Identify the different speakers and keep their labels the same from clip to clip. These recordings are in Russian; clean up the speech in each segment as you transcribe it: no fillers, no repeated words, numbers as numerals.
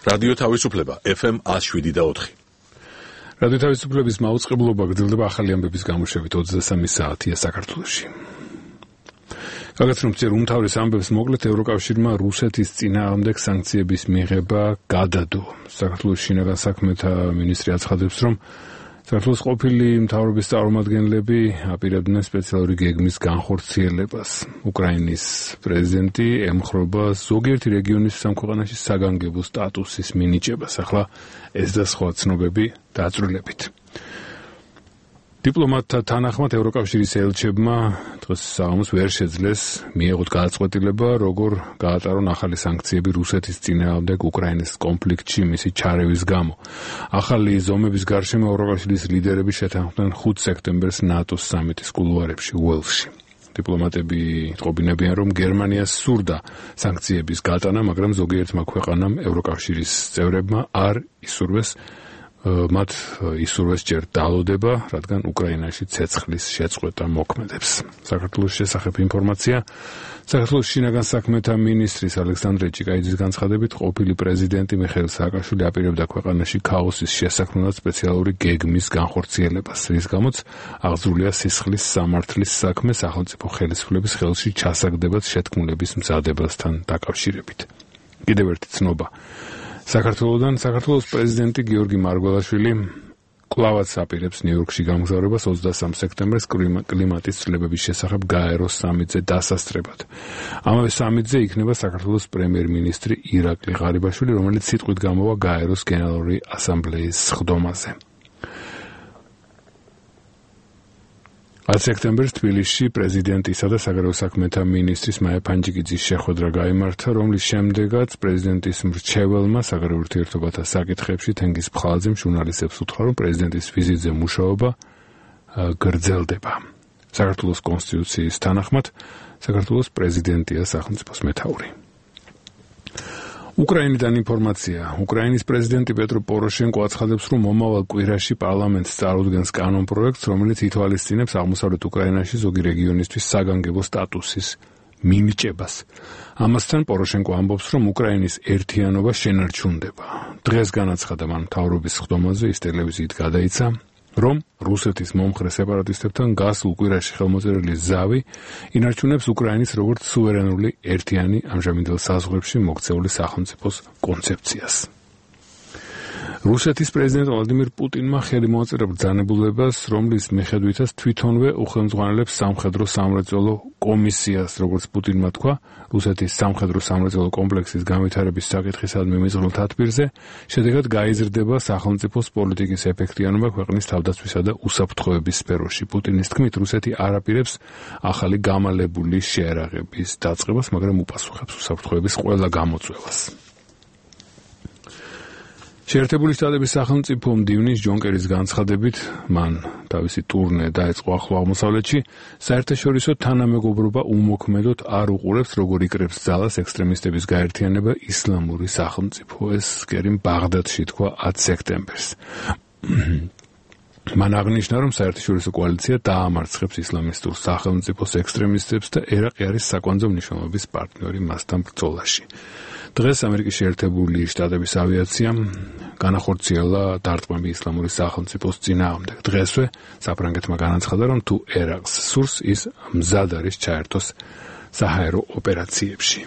Speaker 1: რადიო თავისუფლება FM 107.4.
Speaker 2: რადიო თავისუფლების მაუწყებლობა გრძელდება ახალი ამბების გამოშვებით 23 საათია საქართველოში. Როგორც რომ წერ უმთავრეს ამბებს მოკლედ ევროკავშირმა რუსეთის წინააღმდეგ სანქციების მიღება გადადო. საქართველოს შინაგან საქმეთა მინისტრი აცხადებს, რომ საქართველოს ყოფილი მთავრობის წარმომადგენლები აპირებდნენ სპეციალური გეგმის განხორციელებას. უკრაინის პრეზიდენტი ემხრობა ზოგიერთი რეგიონის სამქვეყანაში საგანგებო სტატუსის მინიჭებას. ახლა ეს და სხვა ცნობები დაწვრილებით. დიპლომატთა თანახმად ევროკავშირის ელჩებმა დღეს საღამოს ვერ შეძლეს მიეღოთ გადაწყვეტილება, როგორ გაატარონ ახალი სანქციები რუსეთის წინააღმდეგ უკრაინის კონფლიქტში მისი ჩარევის გამო. ახალი ზომების გარშემო ევროკავშირის ლიდერები შეთანხმდნენ 5 სექტემბერს ნატოს სამიტის კულუარებში უელსში. დიპლომატები იტყობინებიან, რომ გერმანიას სურდა სანქციების გატანა, მაგრამ ზოგიერთმა ქვეყანამ ევროკავშირის წევრებმა არ ისურვეს მათ ისურვეს ჯერ დალოდება, რადგან უკრაინაში ცეცხლის შეწყვეტა მოქმედებს. საქართველოს შესახებ ინფორმაცია. საქართველოს შინაგან საქმეთა მინისტრის ალექსანდრე ჭიკაიძის განცხადებით, ყოფილი პრეზიდენტი მიხეილ სააკაშვილი აპირებდა ქვეყანაში ქაოსის შესაქმნელად სპეციალური გეგმის განხორციელებას, რის გამოც აღძრულია სისხლის სამართლის საქმე სახელმწიფო ხელისუფლების ხელში ჩასაგდებად შეთქმულების მზადებასთან დაკავშირებით. კიდევ ერთი ცნობა. საქართველოდან საქართველოს პრეზიდენტი გიორგი მარგველაშვილი კვლავაც აპირებს ნიუ-იორკში გამგზავრებას 23 სექტემბერს კლიმატის ცვლილებების შესახებ გაეროს სამიტზე დასასწრებად. ამავე სამიტზე იქნება საქართველოს პრემიერ-მინისტრი ირაკლი ღარიბაშვილი, რომელიც სიტყვით გამოვა გაეროს გენერალური ასამბლეის სხდომაზე. 10 სექტემბერს თბილისში პრეზიდენტისა და საგარეო საქმეთა მინისტრის მაია ფანჯიკიძის შეხვედრა გაიმართა, რომლის შემდეგაც პრეზიდენტის მრჩეველმა საგარეო ურთიერთობათა საკითხებში თენგიზ ფხალაძემ ჟურნალისტებს უთხრა, რომ პრეზიდენტის ვიზიტზე მუშაობა გრძელდება. საქართველოს კონსტიტუციის თანახმად საქართველოს პრეზიდენტია სახელმწიფოს მეთაური. უკრაინიდან ინფორმაცია. უკრაინის პრეზიდენტი პეტრო პოროშენკო აცხადებს, რომ მომავალ კვირაში პარლამენტს წარუდგენს კანონპროექტს, რომელიც ითვალისწინებს აღმოსავლეთ უკრაინაში ზოგი რეგიონისთვის საგანგებო სტატუსის მინიჭებას. ამასთან პოროშენკო ამბობს, რომ უკრაინის ერთიანობა შენარჩუნდება. დღეს განაცხადა მან მთავრობის სხდომაზე, ის ტელევიზიით გადაიცა, რომ რუსეთის მომხრე სეპარატისტებთან გასულ კვირაში ხელმოწერილი ზავი ინარჩუნებს უკრაინის როგორც სუვერენული ერთიანი ამჟამინდელ საზღვრებში მოქცეული სახელმწიფოს კონცეფციას. რუსეთის პრეზიდენტ ვლადიმირ პუტინმა ხელი მოაწერა ბრძანებულებას, რომლის მიხედვითაც თვითონვე უხელმძღვანელებს სამხედრო სამრეწველო კომისიას, როგორც პუტინმა თქვა, რუსეთის სამხედრო სამრეწველო კომპლექსის განვითარების საკითხისადმი მიზღვრილ თათბირზე, შედეგად გაიზრდება სახელმწიფოს პოლიტიკის ეფექტიანობა ქვეყნის თავდაცვისა და უსაფრთხოების სფეროში. პუტინის თქმით, რუსეთი არ აპირებს ახალი გამალებული შეერაღების დაწყებას, მაგრამ უპასუხებს უსაფრთხოების ყველა გამოწვევას. შეერთებული შტატების სახელმწიფო მდივნის ჯონ კერის განცხადებით, მან თავისი ტურნე დაეწყო ახლო აღმოსავლეთში, საერთაშორისო თანამეგობრობა უმოქმედოდ არ უყურებს, როგორ იკრებს ძალას ექსტრემისტების გაერთიანება ისლამური სახელმწიფო. ეს კერიმ ბაღდადში თქვა 10 სექტემბერს. მან აღნიშნა, რომ საერთაშორისო კოალიცია დაამარცხებს ისლამისტურ სახელმწიფოს ექსტრემისტებს და ერაყი არის საკვანძო მნიშვნელობის პარტნიორი მასთან ბრძოლაში. დღეს ამერიკის შეერთებული შტატების ავიაციამ განახორციელა დარტყმები ისლამური სახელმწიფოს წინააღმდეგ. დღესვე საფრანგეთმა განაცხადა, რომ თუ ერაყს სურს, ის მზად არის ჩაერთოს საჰაერო ოპერაციებში.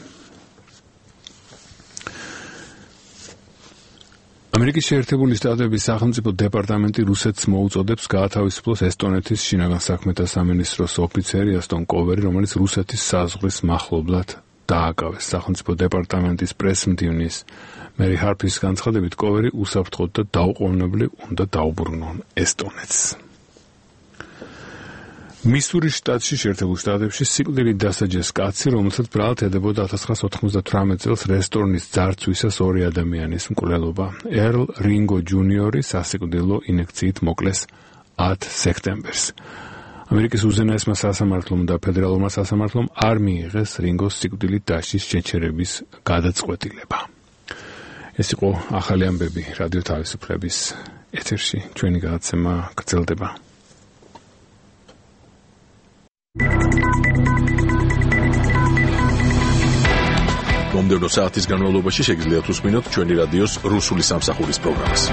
Speaker 2: ამერიკის შეერთებული შტატების სახელმწიფო დეპარტამენტი რუსეთს მოუწოდებს გაათავისუფლოს ესტონეთის შინაგან საქმეთა სამინისტროს ოფიცერი ასტონ კოვერი, რომელიც რუსეთის საზღვრის მახლობლად დააკავეს. სახელმწიფო დეპარტამენტის პრესმდივნის მერი ჰარპის განცხადებით, კოვერი უსაფრთხოდ და დაუყოვნებლივ უნდა დაუბრუნონ ესტონეთს. მისურის შტატში შეერთებულ შტატებში სიკვდილით დასაჯეს კაცი, რომელსაც ბრალად ედებოდა 1998 წელს რესტორნის ძარცვისას 2 ადამიანის მკვლელობა. ერლ რინგო ჯუნიორი სასიკვდილო ინექციით მოკლეს 10 სექტემბერს. ამერიკის უზენაესმა სასამართლომ და ფედერალურმა სასამართლომ არ მიიღეს რინგოს სიკვდილით დასჯის შეჩერების გადაწყვეტილება. ეს იყო ახალი ამბები რადიო თავისუფლების ეთერში. ჩვენი გადაცემა გრძელდება.
Speaker 1: მომდევნო საათის განმავლობაში შეგიძლიათ უსმინოთ ჩვენი რადიოს რუსული სამსახურის პროგრამას.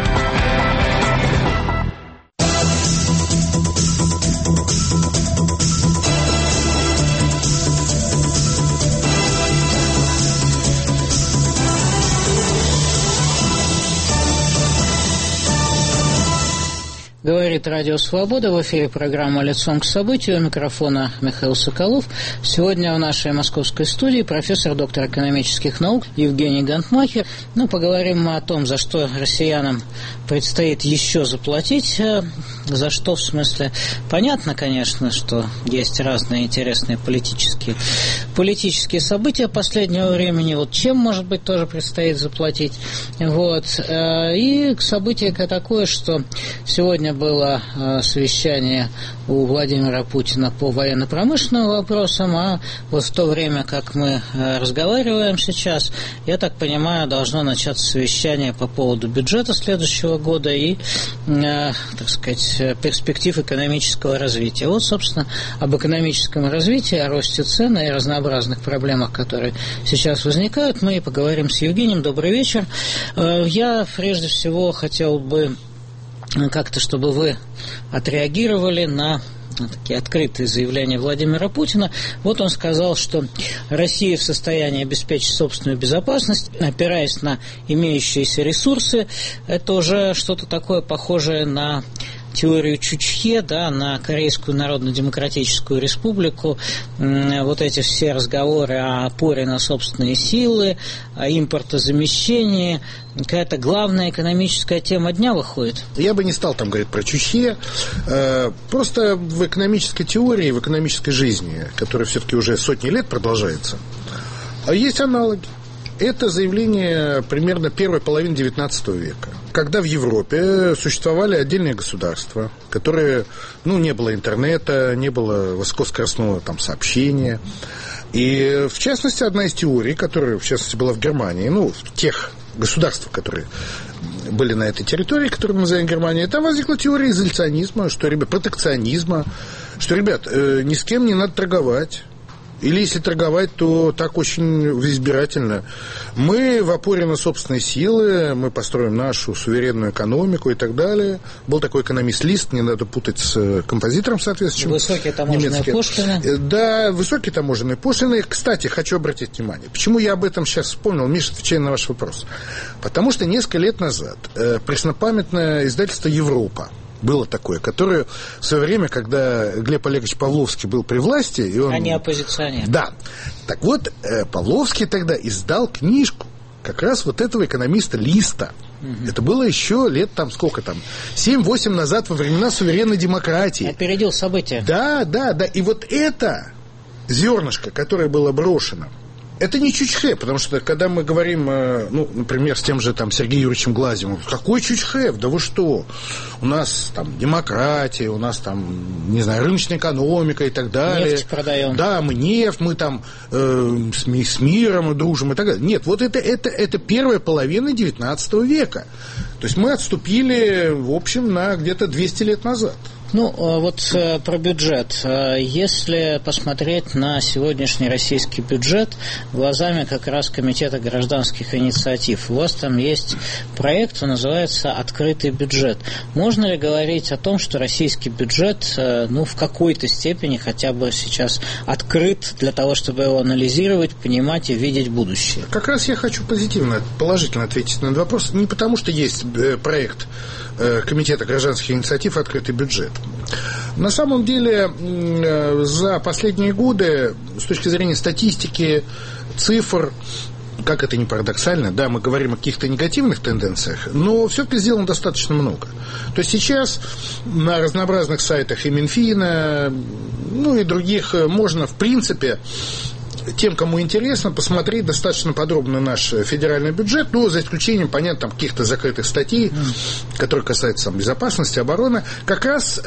Speaker 3: Говорит Радио Свобода, в эфире программа «Лицом к событию», у микрофона Михаил Соколов. Сегодня в нашей московской студии профессор, доктор экономических наук Евгений Гантмахер. Поговорим мы о том, за что россиянам предстоит еще заплатить. За что, в смысле, понятно, конечно, что есть разные интересные политические события последнего времени. Чем, может быть, тоже предстоит заплатить. И событие такое, что сегодня было совещание у Владимира Путина по военно-промышленным вопросам, а в то время, как мы разговариваем сейчас, я так понимаю, должно начаться совещание по поводу бюджета следующего года и, перспектив экономического развития. Собственно, об экономическом развитии, о росте цен и разнообразных проблемах, которые сейчас возникают, мы и поговорим с Евгением. Добрый вечер. Я, прежде всего, хотел бы чтобы вы отреагировали на такие открытые заявления Владимира Путина. Он сказал, что Россия в состоянии обеспечить собственную безопасность, опираясь на имеющиеся ресурсы. Это уже что-то такое похожее на теорию Чучхе, на Корейскую Народно-Демократическую Республику, эти все разговоры о опоре на собственные силы, о импортозамещении, какая-то главная экономическая тема дня выходит.
Speaker 4: Я бы не стал там говорить про Чучхе, просто в экономической теории, в экономической жизни, которая все-таки уже сотни лет продолжается, есть аналоги. Это заявление примерно первой половины XIX века, когда в Европе существовали отдельные государства, которые, не было интернета, не было высокоскоростного сообщения. И, в частности, одна из теорий, которая, в частности, была в Германии, в тех государствах, которые были на этой территории, которую мы называем Германией, там возникла теория изоляционизма, протекционизма, что, ребят, ни с кем не надо торговать. Или если торговать, то так очень избирательно. Мы в опоре на собственные силы, мы построим нашу суверенную экономику и так далее. Был такой экономист Лист, не надо путать с композитором соответствующим.
Speaker 3: Высокие таможенные пошлины.
Speaker 4: Да, высокие таможенные пошлины. Кстати, хочу обратить внимание, почему я об этом сейчас вспомнил, Миша, отвечая на ваш вопрос. Потому что несколько лет назад преснопамятное издательство «Европа» было такое, которое в свое время, когда Глеб Олегович Павловский был при власти... И он...
Speaker 3: Они оппозиционеры.
Speaker 4: Да. Так вот, Павловский тогда издал книжку как раз этого экономиста Листа. Угу. Это было еще лет 7-8 назад, во времена суверенной демократии.
Speaker 3: Опередил события.
Speaker 4: Да. И это зернышко, которое было брошено, это не Чучхе, потому что, когда мы говорим, например, с тем же Сергеем Юрьевичем Глазьевым, какой Чучхе? Да вы что? У нас демократия, у нас рыночная экономика и так далее.
Speaker 3: Нефть продаем.
Speaker 4: Да, мы нефть, мы с миром дружим и так далее. Нет, это первая половина XIX века. То есть мы отступили, в общем, на где-то 200 лет назад.
Speaker 3: Про бюджет. Если посмотреть на сегодняшний российский бюджет глазами как раз Комитета гражданских инициатив, у вас там есть проект, он называется «Открытый бюджет». Можно ли говорить о том, что российский бюджет, в какой-то степени хотя бы сейчас открыт для того, чтобы его анализировать, понимать и видеть будущее?
Speaker 4: Как раз я хочу положительно ответить на этот вопрос. Не потому, что есть проект Комитета гражданских инициатив «Открытый бюджет». На самом деле, за последние годы, с точки зрения статистики, цифр, как это ни парадоксально, да, мы говорим о каких-то негативных тенденциях, но все-таки сделано достаточно много. То есть сейчас на разнообразных сайтах и Минфина, и других можно, в принципе, тем, кому интересно, посмотреть достаточно подробно наш федеральный бюджет, за исключением, понятно, каких-то закрытых статей, которые касаются безопасности, обороны. Как раз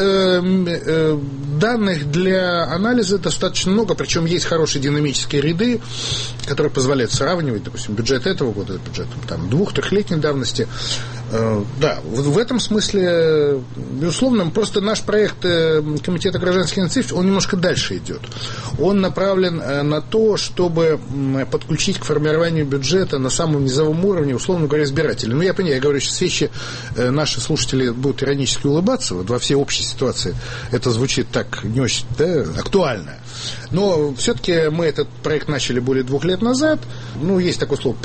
Speaker 4: данных для анализа достаточно много, причем есть хорошие динамические ряды, которые позволяют сравнивать, допустим, бюджет этого года с бюджетом 2-3-летней давности. Да, в этом смысле, безусловно, просто наш проект Комитета гражданских инициатив, он немножко дальше идет. Он направлен на то, того, чтобы подключить к формированию бюджета на самом низовом уровне, условно говоря, избирателей. Я понимаю, я говорю сейчас вещи, наши слушатели будут иронически улыбаться, вот во всей общей ситуации это звучит так не очень актуально. Но все-таки мы этот проект начали более 2 лет назад. Есть такое слово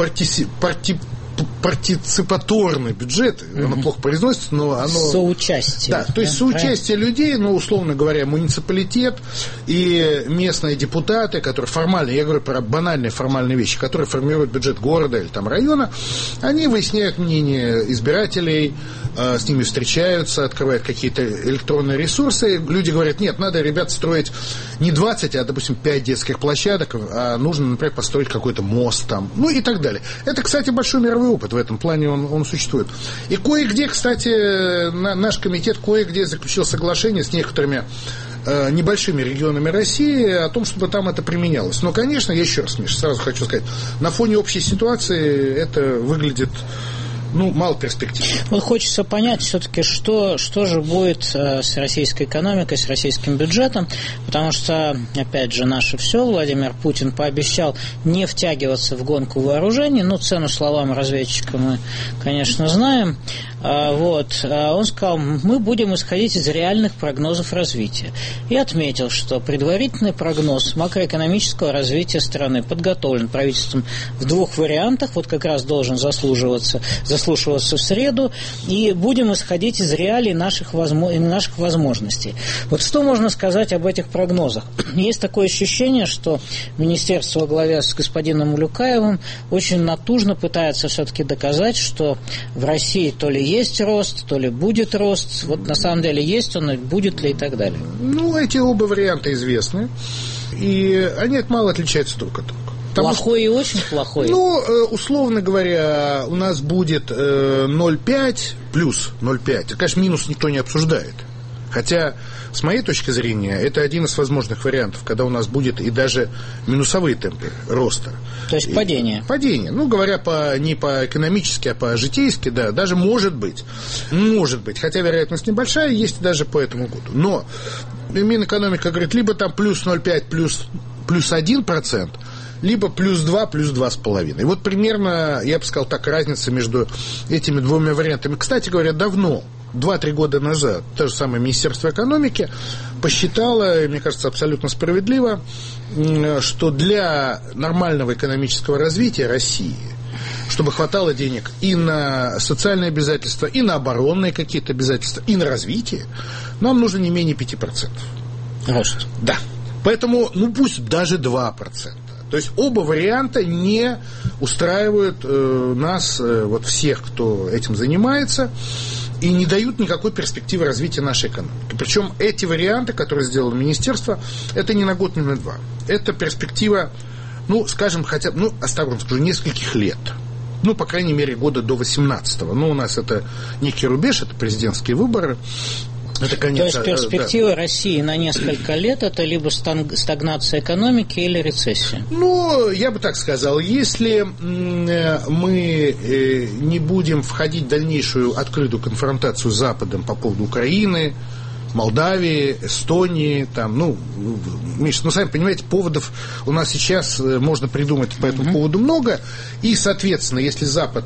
Speaker 4: партиципаторный бюджет, оно плохо произносится, но оно...
Speaker 3: Соучастие.
Speaker 4: Да, то есть соучастие людей, условно говоря, муниципалитет и местные депутаты, которые формально, я говорю про банальные формальные вещи, которые формируют бюджет города или района, они выясняют мнение избирателей, с ними встречаются, открывают какие-то электронные ресурсы. Люди говорят, нет, надо, ребят, строить не 20, а, допустим, 5 детских площадок, а нужно, например, построить какой-то мост там, и так далее. Это, кстати, большой мировой опыт в этом плане, он существует. И кое-где, кстати, наш комитет кое-где заключил соглашение с некоторыми небольшими регионами России о том, чтобы там это применялось. Но, конечно, я еще раз, Миша, сразу хочу сказать, на фоне общей ситуации это выглядит... мало перспектив.
Speaker 3: Хочется понять все-таки, что же будет с российской экономикой, с российским бюджетом, потому что, опять же, наше все, Владимир Путин пообещал не втягиваться в гонку вооружений, цену словам разведчика мы, конечно, знаем. Он сказал, мы будем исходить из реальных прогнозов развития. И отметил, что предварительный прогноз макроэкономического развития страны подготовлен правительством в 2 вариантах, как раз должен заслушиваться в среду, и будем исходить из реалий наших возможностей. Что можно сказать об этих прогнозах? Есть такое ощущение, что министерство во главе с господином Улюкаевым очень натужно пытается все-таки доказать, что в России то ли есть рост, то ли будет рост. На самом деле есть он, будет ли и так далее.
Speaker 4: Эти оба варианта известны, и они мало отличаются друг от друга.
Speaker 3: Плохой и очень плохой.
Speaker 4: Условно говоря, у нас будет 0,5 плюс 0,5. Конечно, минус никто не обсуждает. Хотя, с моей точки зрения, это один из возможных вариантов, когда у нас будет и даже минусовые темпы роста.
Speaker 3: То есть падение.
Speaker 4: Падение. Говоря не по экономически, а по житейски, да, даже может быть. Может быть. Хотя вероятность небольшая, есть даже по этому году. Но Минэкономика говорит, либо там плюс 0,5, плюс 1%, либо плюс 2, плюс 2,5. И примерно, я бы сказал так, разница между этими 2 вариантами. Кстати говоря, давно, 2-3 года назад, то же самое Министерство экономики посчитало, мне кажется, абсолютно справедливо, что для нормального экономического развития России, чтобы хватало денег и на социальные обязательства, и на оборонные какие-то обязательства, и на развитие, нам нужно не менее 5%.
Speaker 3: Рост.
Speaker 4: Да. Поэтому, пусть даже 2%. То есть оба варианта не устраивают нас, всех, кто этим занимается, и не дают никакой перспективы развития нашей экономики. Причем эти варианты, которые сделало министерство, это не на год, не на 2. Это перспектива, скажем, хотя бы, осторожно скажу, нескольких лет. По крайней мере, года до 18-го. У нас это некий рубеж, это президентские выборы. Это конец,
Speaker 3: то есть перспектива России на несколько лет – это либо стагнация экономики или рецессия?
Speaker 4: Я бы так сказал. Если мы не будем входить в дальнейшую открытую конфронтацию с Западом по поводу Украины, Молдавии, Эстонии, Миша, сами понимаете, поводов у нас сейчас можно придумать по этому поводу много, и, соответственно, если Запад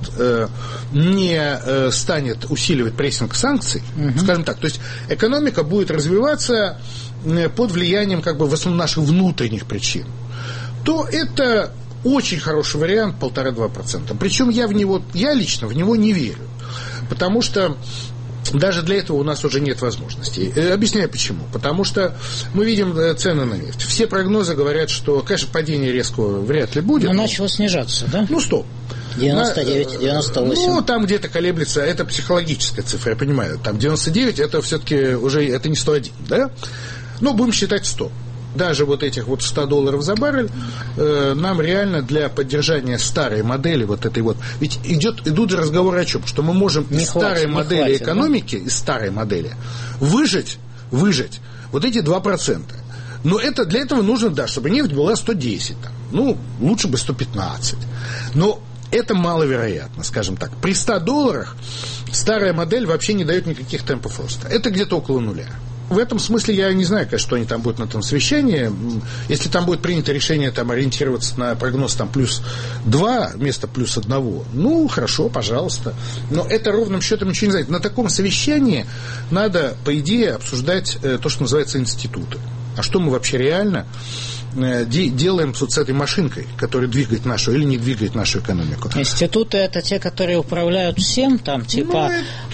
Speaker 4: не станет усиливать прессинг санкций, скажем так, то есть экономика будет развиваться под влиянием, в основном, наших внутренних причин, то это очень хороший вариант 1,5-2%. Причем я лично в него не верю, потому что даже для этого у нас уже нет возможностей. Объясняю почему. Потому что мы видим цены на нефть. Все прогнозы говорят, что, конечно, падения резкого вряд ли будет.
Speaker 3: Но начало снижаться, да?
Speaker 4: 100.
Speaker 3: 99, 98.
Speaker 4: Там где-то колеблется, это психологическая цифра, я понимаю. Там 99, это все-таки уже, это не 101, да? Будем считать 100. Даже этих $100 за баррель нам реально для поддержания старой модели ведь идут разговоры о чем? Что мы можем из старой модели экономики, из старой модели выжать эти 2%. Но для этого нужно, чтобы нефть была 110, лучше бы 115. Но это маловероятно, скажем так. При $100 старая модель вообще не дает никаких темпов роста. Это где-то около нуля. В этом смысле я не знаю, конечно, что они там будут на этом совещании. Если там будет принято решение там, ориентироваться на прогноз там, +2 вместо +1, ну, хорошо, пожалуйста. Но это ровным счетом ничего не знает. На таком совещании надо, по идее, обсуждать то, что называется институты. А что мы вообще реально делаем с этой машинкой, которая двигает нашу или не двигает нашу экономику.
Speaker 3: Институты – это те, которые управляют всем, там, типа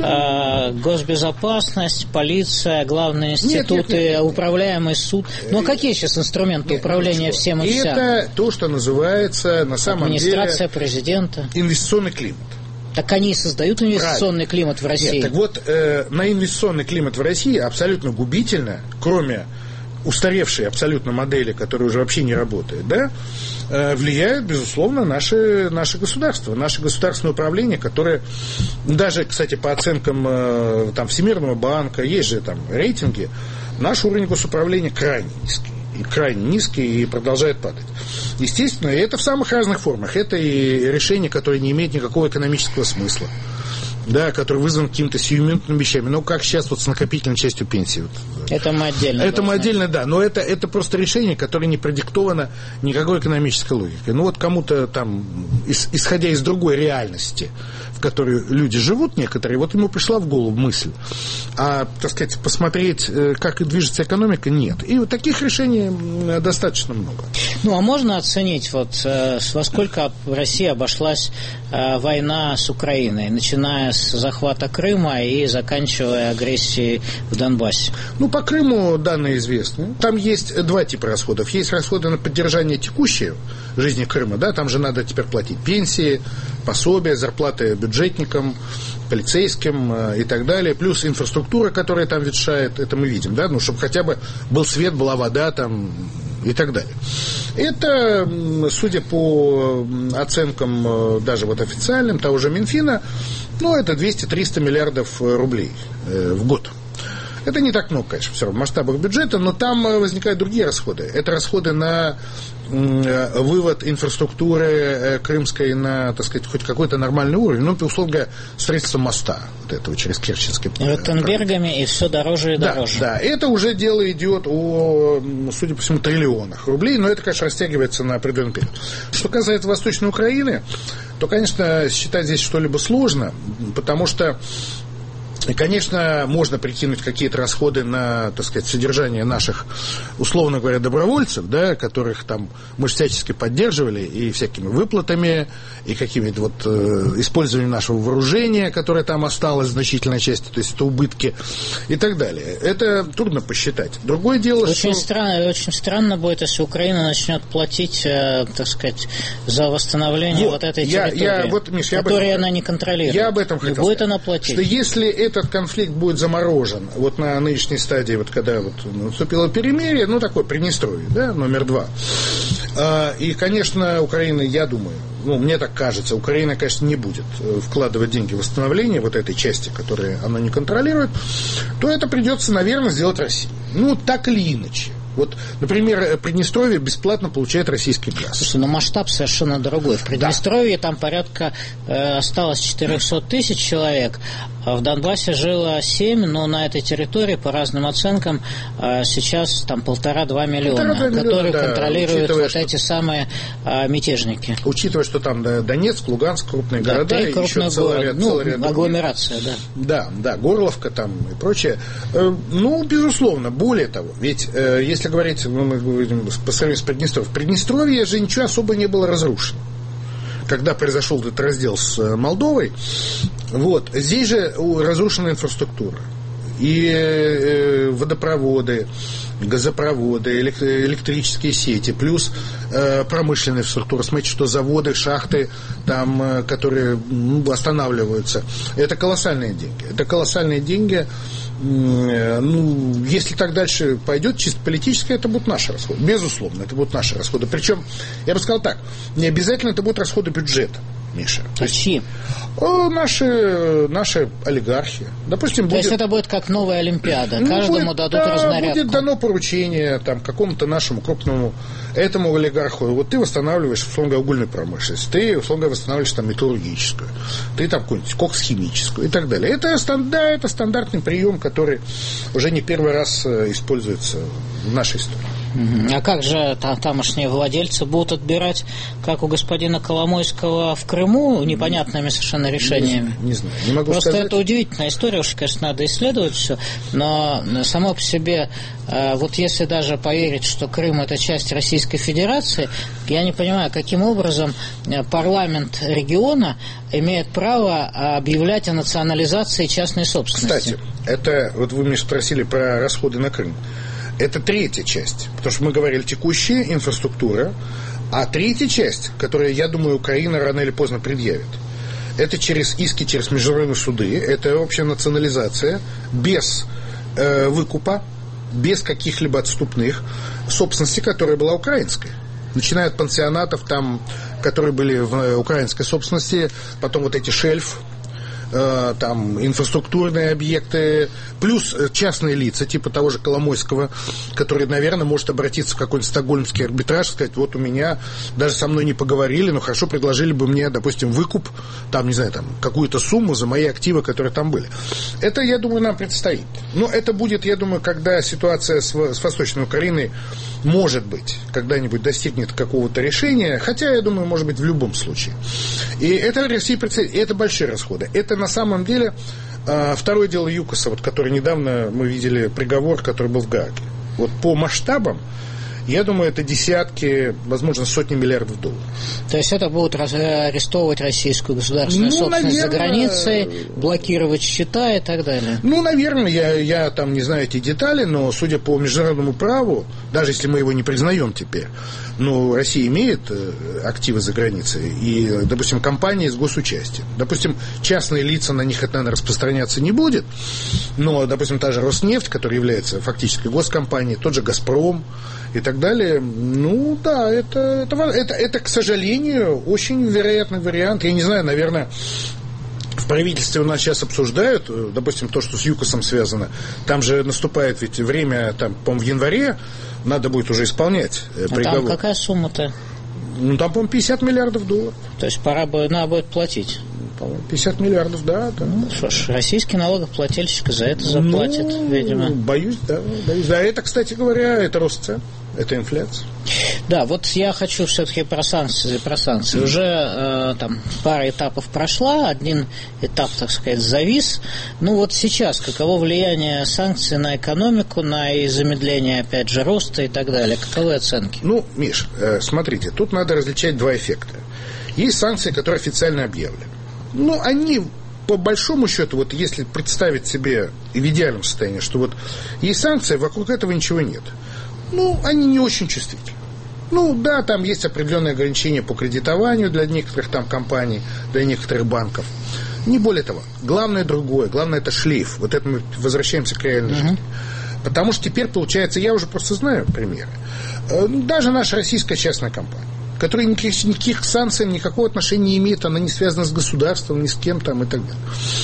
Speaker 3: госбезопасность, полиция, главные институты, нет. Управляемый суд. Ну, а какие сейчас инструменты управления всем и вся?
Speaker 4: Это то, что называется, на самом деле...
Speaker 3: Администрация президента.
Speaker 4: Инвестиционный климат.
Speaker 3: Так они и создают инвестиционный климат в России.
Speaker 4: Нет, так вот, на инвестиционный климат в России абсолютно губительно, кроме устаревшей абсолютно модели, которая уже вообще не работает, да, влияет, безусловно, наше государство, наше государственное управление, которое даже, кстати, по оценкам там, Всемирного банка, есть же там рейтинги, наш уровень госуправления крайне низкий и продолжает падать. Естественно, и это в самых разных формах. Это и решение, которое не имеет никакого экономического смысла, да, который вызван какими-то сиюминутными вещами. Ну, как сейчас вот с накопительной частью пенсии. Вот.
Speaker 3: Это мы отдельно.
Speaker 4: Это мы отдельно, да. Но это просто решение, которое не продиктовано никакой экономической логикой. Ну, вот кому-то там, исходя из другой реальности, в которой люди живут некоторые, вот ему пришла в голову мысль. А, так сказать, посмотреть, как движется экономика, нет. И вот таких решений достаточно много.
Speaker 3: Ну, а можно оценить, вот, во сколько Россия обошлась война с Украиной, начиная с захвата Крыма и заканчивая агрессией в Донбассе?
Speaker 4: Ну, по Крыму данные известны. Там есть два типа расходов. Есть расходы на поддержание текущей жизни Крыма, да, там же надо теперь платить пенсии, пособия, зарплаты бюджетникам, полицейским и так далее, плюс инфраструктура, которая там ветшает, это мы видим, да, ну, чтобы хотя бы был свет, была вода там и так далее. Это, судя по оценкам даже вот официальным, того же Минфина, ну, это 200-300 миллиардов рублей в год. Это не так много, конечно, все равно в масштабах бюджета, но там возникают другие расходы. Это расходы на вывод инфраструктуры крымской на, так сказать, хоть какой-то нормальный уровень, ну, условно говоря, строительство моста вот этого через Керченский пролив.
Speaker 3: Ротенбергами, и все дороже и дороже.
Speaker 4: Да, это уже дело идет о, судя по всему, триллионах рублей, но это, конечно, растягивается на определенный период. Что касается Восточной Украины, то, конечно, считать здесь что-либо сложно, потому что, конечно, можно прикинуть какие-то расходы на, так сказать, содержание наших, условно говоря, добровольцев, да, которых там мы всячески поддерживали и всякими выплатами, и какими-то вот использованием нашего вооружения, которое там осталось в значительной части, то есть это убытки и так далее. Это трудно посчитать. Другое дело,
Speaker 3: очень странно будет, если Украина начнет платить, так сказать, за восстановление вот этой территории,
Speaker 4: Миш,
Speaker 3: которую она не контролирует.
Speaker 4: Я об этом хотел сказать.
Speaker 3: Будет она платить.
Speaker 4: Что если этот конфликт будет заморожен вот на нынешней стадии, вот когда вот наступило перемирие, ну, такое Приднестровье, да, номер 2. И, конечно, Украина, я думаю, ну, мне так кажется, Украина, конечно, не будет вкладывать деньги в восстановление вот этой части, которую она не контролирует, то это придется, наверное, сделать России. Ну, так или иначе. Вот, например, Приднестровье бесплатно получает российский газ.
Speaker 3: Слушай, но масштаб совершенно другой. В Приднестровье там порядка осталось 400 тысяч человек, а в Донбассе жило 7, но на этой территории, по разным оценкам, сейчас там 1,5-2 миллиона, которые контролируют вот эти самые мятежники.
Speaker 4: Учитывая, что там Донецк, Луганск, крупные города,
Speaker 3: и еще целый ряд агломерация,
Speaker 4: Да, Горловка там и прочее. Ну, безусловно, более того, ведь если говорить, мы говорим по сравнению с Приднестровьем, в Приднестровье же ничего особо не было разрушено. Когда произошел этот раздел с Молдовой, вот, здесь же разрушена инфраструктура. И водопроводы, газопроводы, электрические сети, плюс промышленная инфраструктура. Смотрите, что заводы, шахты, там, которые останавливаются. Это колоссальные деньги. Это колоссальные деньги. Ну, если так дальше пойдет, чисто политически, это будут наши расходы. Безусловно, это будут наши расходы. Причем, я бы сказал так, не обязательно это будут расходы бюджета. Миша.
Speaker 3: А чьи?
Speaker 4: Наши олигархи. Допустим,
Speaker 3: То есть это будет как новая Олимпиада. Каждому дадут разнарядку.
Speaker 4: Будет дано поручение там, какому-то нашему крупному этому олигарху. Вот ты восстанавливаешь, условно говоря, угольную промышленность, ты, условно говоря, восстанавливаешь там металлургическую, ты там какую-нибудь кокс-химическую и так далее. Это стандартный прием, который уже не первый раз используется в нашей истории.
Speaker 3: А как же тамошние владельцы будут отбирать, как у господина Коломойского в Крыму, непонятными совершенно решениями?
Speaker 4: Не знаю, не могу
Speaker 3: Просто
Speaker 4: сказать.
Speaker 3: это удивительная история, уж, конечно, надо исследовать все, но само по себе, вот если даже поверить, что Крым – это часть Российской Федерации, я не понимаю, каким образом парламент региона имеет право объявлять о национализации частной собственности.
Speaker 4: Кстати, это, вот вы меня спросили про расходы на Крым. Это третья часть, потому что мы говорили текущая инфраструктура, а третья часть, которую, я думаю, Украина рано или поздно предъявит, это через иски, через международные суды, это общая национализация без выкупа, без каких-либо отступных собственности, которая была украинской. Начиная от пансионатов, там, которые были в украинской собственности, потом вот эти шельф, там инфраструктурные объекты, плюс частные лица, типа того же Коломойского, который, наверное, может обратиться в какой-нибудь стокгольмский арбитраж, сказать, вот у меня, даже со мной не поговорили, но хорошо, предложили бы мне, допустим, выкуп, там, не знаю, там, какую-то сумму за мои активы, которые там были. Это, я думаю, нам предстоит. Но это будет, я думаю, когда ситуация с Восточной Украиной, может быть, когда-нибудь достигнет какого-то решения, хотя, я думаю, может быть, в любом случае. И это Россия предстоит, и это большие расходы. Это на самом деле второе дело ЮКОСа, вот, который недавно мы видели приговор, который был в Гааге. Вот по масштабам, я думаю, это десятки, возможно, сотни миллиардов долларов.
Speaker 3: То есть это будут арестовывать российскую государственную собственность за границей, блокировать счета и так далее?
Speaker 4: Ну, наверное, я там не знаю эти детали, но судя по международному праву, даже если мы его не признаем теперь, но Россия имеет активы за границей и, допустим, компании с госучастием. Допустим, частные лица, на них это, наверное, распространяться не будет, но, допустим, та же Роснефть, которая является фактически госкомпанией, тот же «Газпром», и так далее. Ну, да, это, к сожалению, очень вероятный вариант. Я не знаю, наверное, в правительстве у нас сейчас обсуждают, допустим, то, что с ЮКОСом связано. Там же наступает ведь время, там, по-моему, в январе надо будет уже исполнять приговор.
Speaker 3: Там какая сумма-то?
Speaker 4: Ну, там, по-моему, 50 миллиардов долларов.
Speaker 3: То есть надо будет платить?
Speaker 4: 50 миллиардов, да.
Speaker 3: Ну, что ж, российский налогоплательщик за это заплатит, видимо.
Speaker 4: Боюсь, да. Это, кстати говоря, это рост цен, это инфляция.
Speaker 3: Да, вот я хочу все-таки про санкции. Уже там пара этапов прошла, один этап, так сказать, завис. Ну вот сейчас каково влияние санкций на экономику, на замедление, опять же, роста и так далее? Каковы оценки?
Speaker 4: Ну, Миш, смотрите, тут надо различать два эффекта. Есть санкции, которые официально объявлены. Ну, они, по большому счету, вот если представить себе в идеальном состоянии, что вот есть санкции, вокруг этого ничего нет. Ну, они не очень чувствительны. Ну, да, там есть определенные ограничения по кредитованию для некоторых там компаний, для некоторых банков. Не более того. Главное другое. Главное, это шлейф. Вот это мы возвращаемся к реальной жизни. Потому что теперь, получается, я уже просто знаю примеры. Даже наша российская частная компания, которая никаких санкций, никакого отношения не имеет, она не связана с государством, ни с кем там и так далее.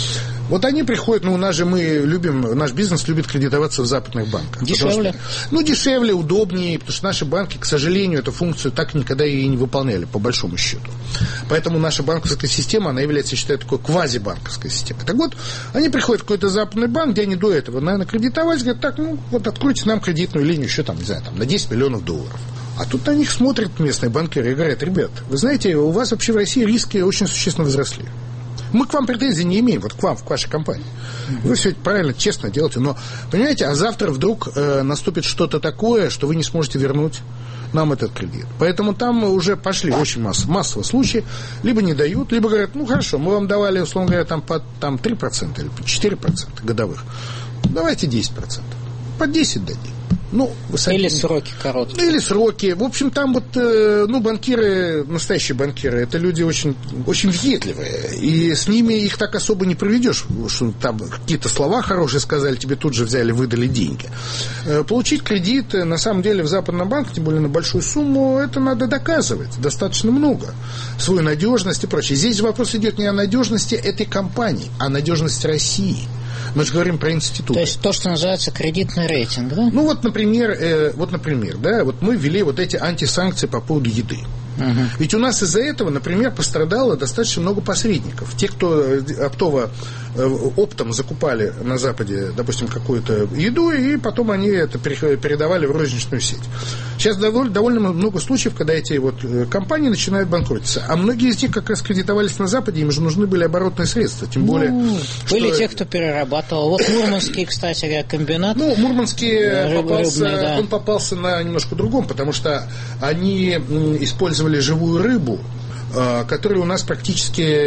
Speaker 4: Вот они приходят, у нас же наш бизнес любит кредитоваться в западных банках.
Speaker 3: Дешевле?
Speaker 4: Дешевле, удобнее, потому что наши банки, к сожалению, эту функцию так никогда и не выполняли, по большому счету. Поэтому наша банковская система, она является, я считаю, такой квазибанковской системой. Так вот, они приходят в какой-то западный банк, где они до этого, наверное, кредитовались, говорят, так, вот откройте нам кредитную линию еще там, не знаю, там, на 10 миллионов долларов. А тут на них смотрят местные банкиры и говорят, ребят, вы знаете, у вас вообще в России риски очень существенно возросли. Мы к вам претензий не имеем, вот к вам, к вашей компании. Вы все это правильно, честно делаете, но, понимаете, а завтра вдруг наступит что-то такое, что вы не сможете вернуть нам этот кредит. Поэтому там уже пошли очень массовые случаи, либо не дают, либо говорят, ну, хорошо, мы вам давали, условно говоря, там 3% или 4% годовых, давайте 10%. по 10 дадим. Ну,
Speaker 3: или сроки короткие.
Speaker 4: Или сроки. В общем, там вот, банкиры, настоящие банкиры, это люди очень, очень въедливые. И с ними их так особо не проведешь, что там какие-то слова хорошие сказали, тебе тут же взяли, выдали деньги. Получить кредит, на самом деле, в Западном банке, тем более на большую сумму, это надо доказывать достаточно много. Свою надежность и прочее. Здесь вопрос идет не о надежности этой компании, а о надежности России. Мы же говорим про институт.
Speaker 3: То есть то, что называется кредитный рейтинг, да?
Speaker 4: Ну, вот, например, вот мы ввели вот эти антисанкции по поводу еды. Ведь у нас из-за этого, например, пострадало достаточно много посредников. Те, кто оптом закупали на Западе, допустим, какую-то еду, и потом они это передавали в розничную сеть. Сейчас довольно много случаев, когда эти вот компании начинают банкротиться. А многие из них как раз кредитовались на Западе, им же нужны были оборотные средства. Тем более,
Speaker 3: были те, кто перерабатывал. Вот Мурманский, кстати, комбинат.
Speaker 4: Ну, Мурманский
Speaker 3: он
Speaker 4: попался на немножко другом, потому что они использовали живую рыбу, которые у нас практически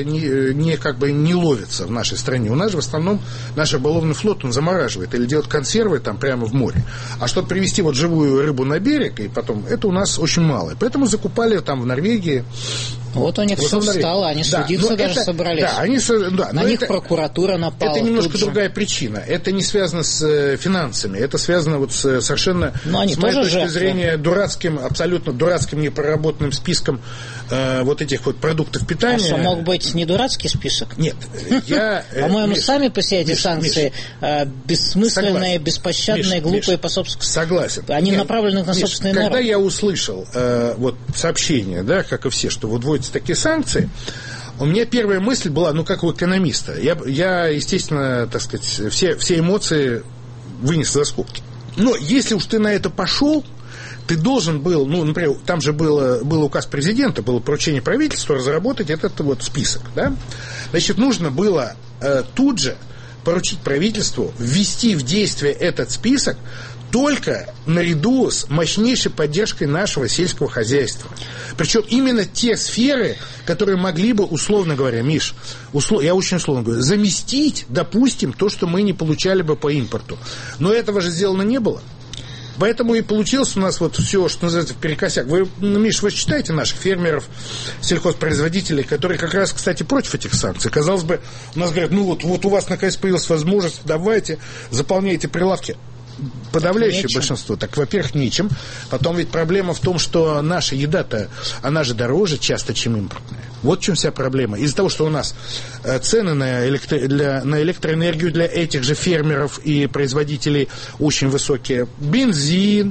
Speaker 4: не ловятся в нашей стране. У нас же в основном наш рыболовный флот, он замораживает или делает консервы там прямо в море. А чтобы привезти вот живую рыбу на берег, и потом, это у нас очень мало. Поэтому закупали там в Норвегии.
Speaker 3: Вот у них все встало, они судиться даже собрались. На них прокуратура напала.
Speaker 4: Это немножко другая причина. Это не связано с финансами, это связано вот с совершенно, с моей точки зрения, абсолютно дурацким непроработанным списком вот этих вот продуктов питания.
Speaker 3: А что, мог быть не дурацкий список?
Speaker 4: Нет.
Speaker 3: По-моему, сами по себе эти санкции бессмысленные, беспощадные, глупые по собственному.
Speaker 4: Согласен.
Speaker 3: Они направлены на собственный народ.
Speaker 4: Когда я услышал сообщение, да, как и все, что вот вводятся такие санкции, у меня первая мысль была, как у экономиста. Я, естественно, так сказать, все эмоции вынес за скобки. Но если уж ты на это пошел, ты должен был, например, там же был указ президента, было поручение правительства разработать этот вот список, да? Значит, нужно было тут же поручить правительству ввести в действие этот список только наряду с мощнейшей поддержкой нашего сельского хозяйства. Причем именно те сферы, которые могли бы, условно говоря, Миш, я очень условно говорю, заместить, допустим, то, что мы не получали бы по импорту. Но этого же сделано не было. Поэтому и получилось у нас вот все, что называется, вперекосяк. Миш, вы читаете наших фермеров, сельхозпроизводителей, которые как раз, кстати, против этих санкций. Казалось бы, у нас говорят, вот у вас наконец появилась возможность, давайте, заполняйте прилавки. Подавляющее большинство. Так, во-первых, нечем. Потом ведь проблема в том, что наша еда-то, она же дороже часто, чем импортная. Вот в чем вся проблема. Из-за того, что у нас цены на электроэнергию для этих же фермеров и производителей очень высокие. Бензин,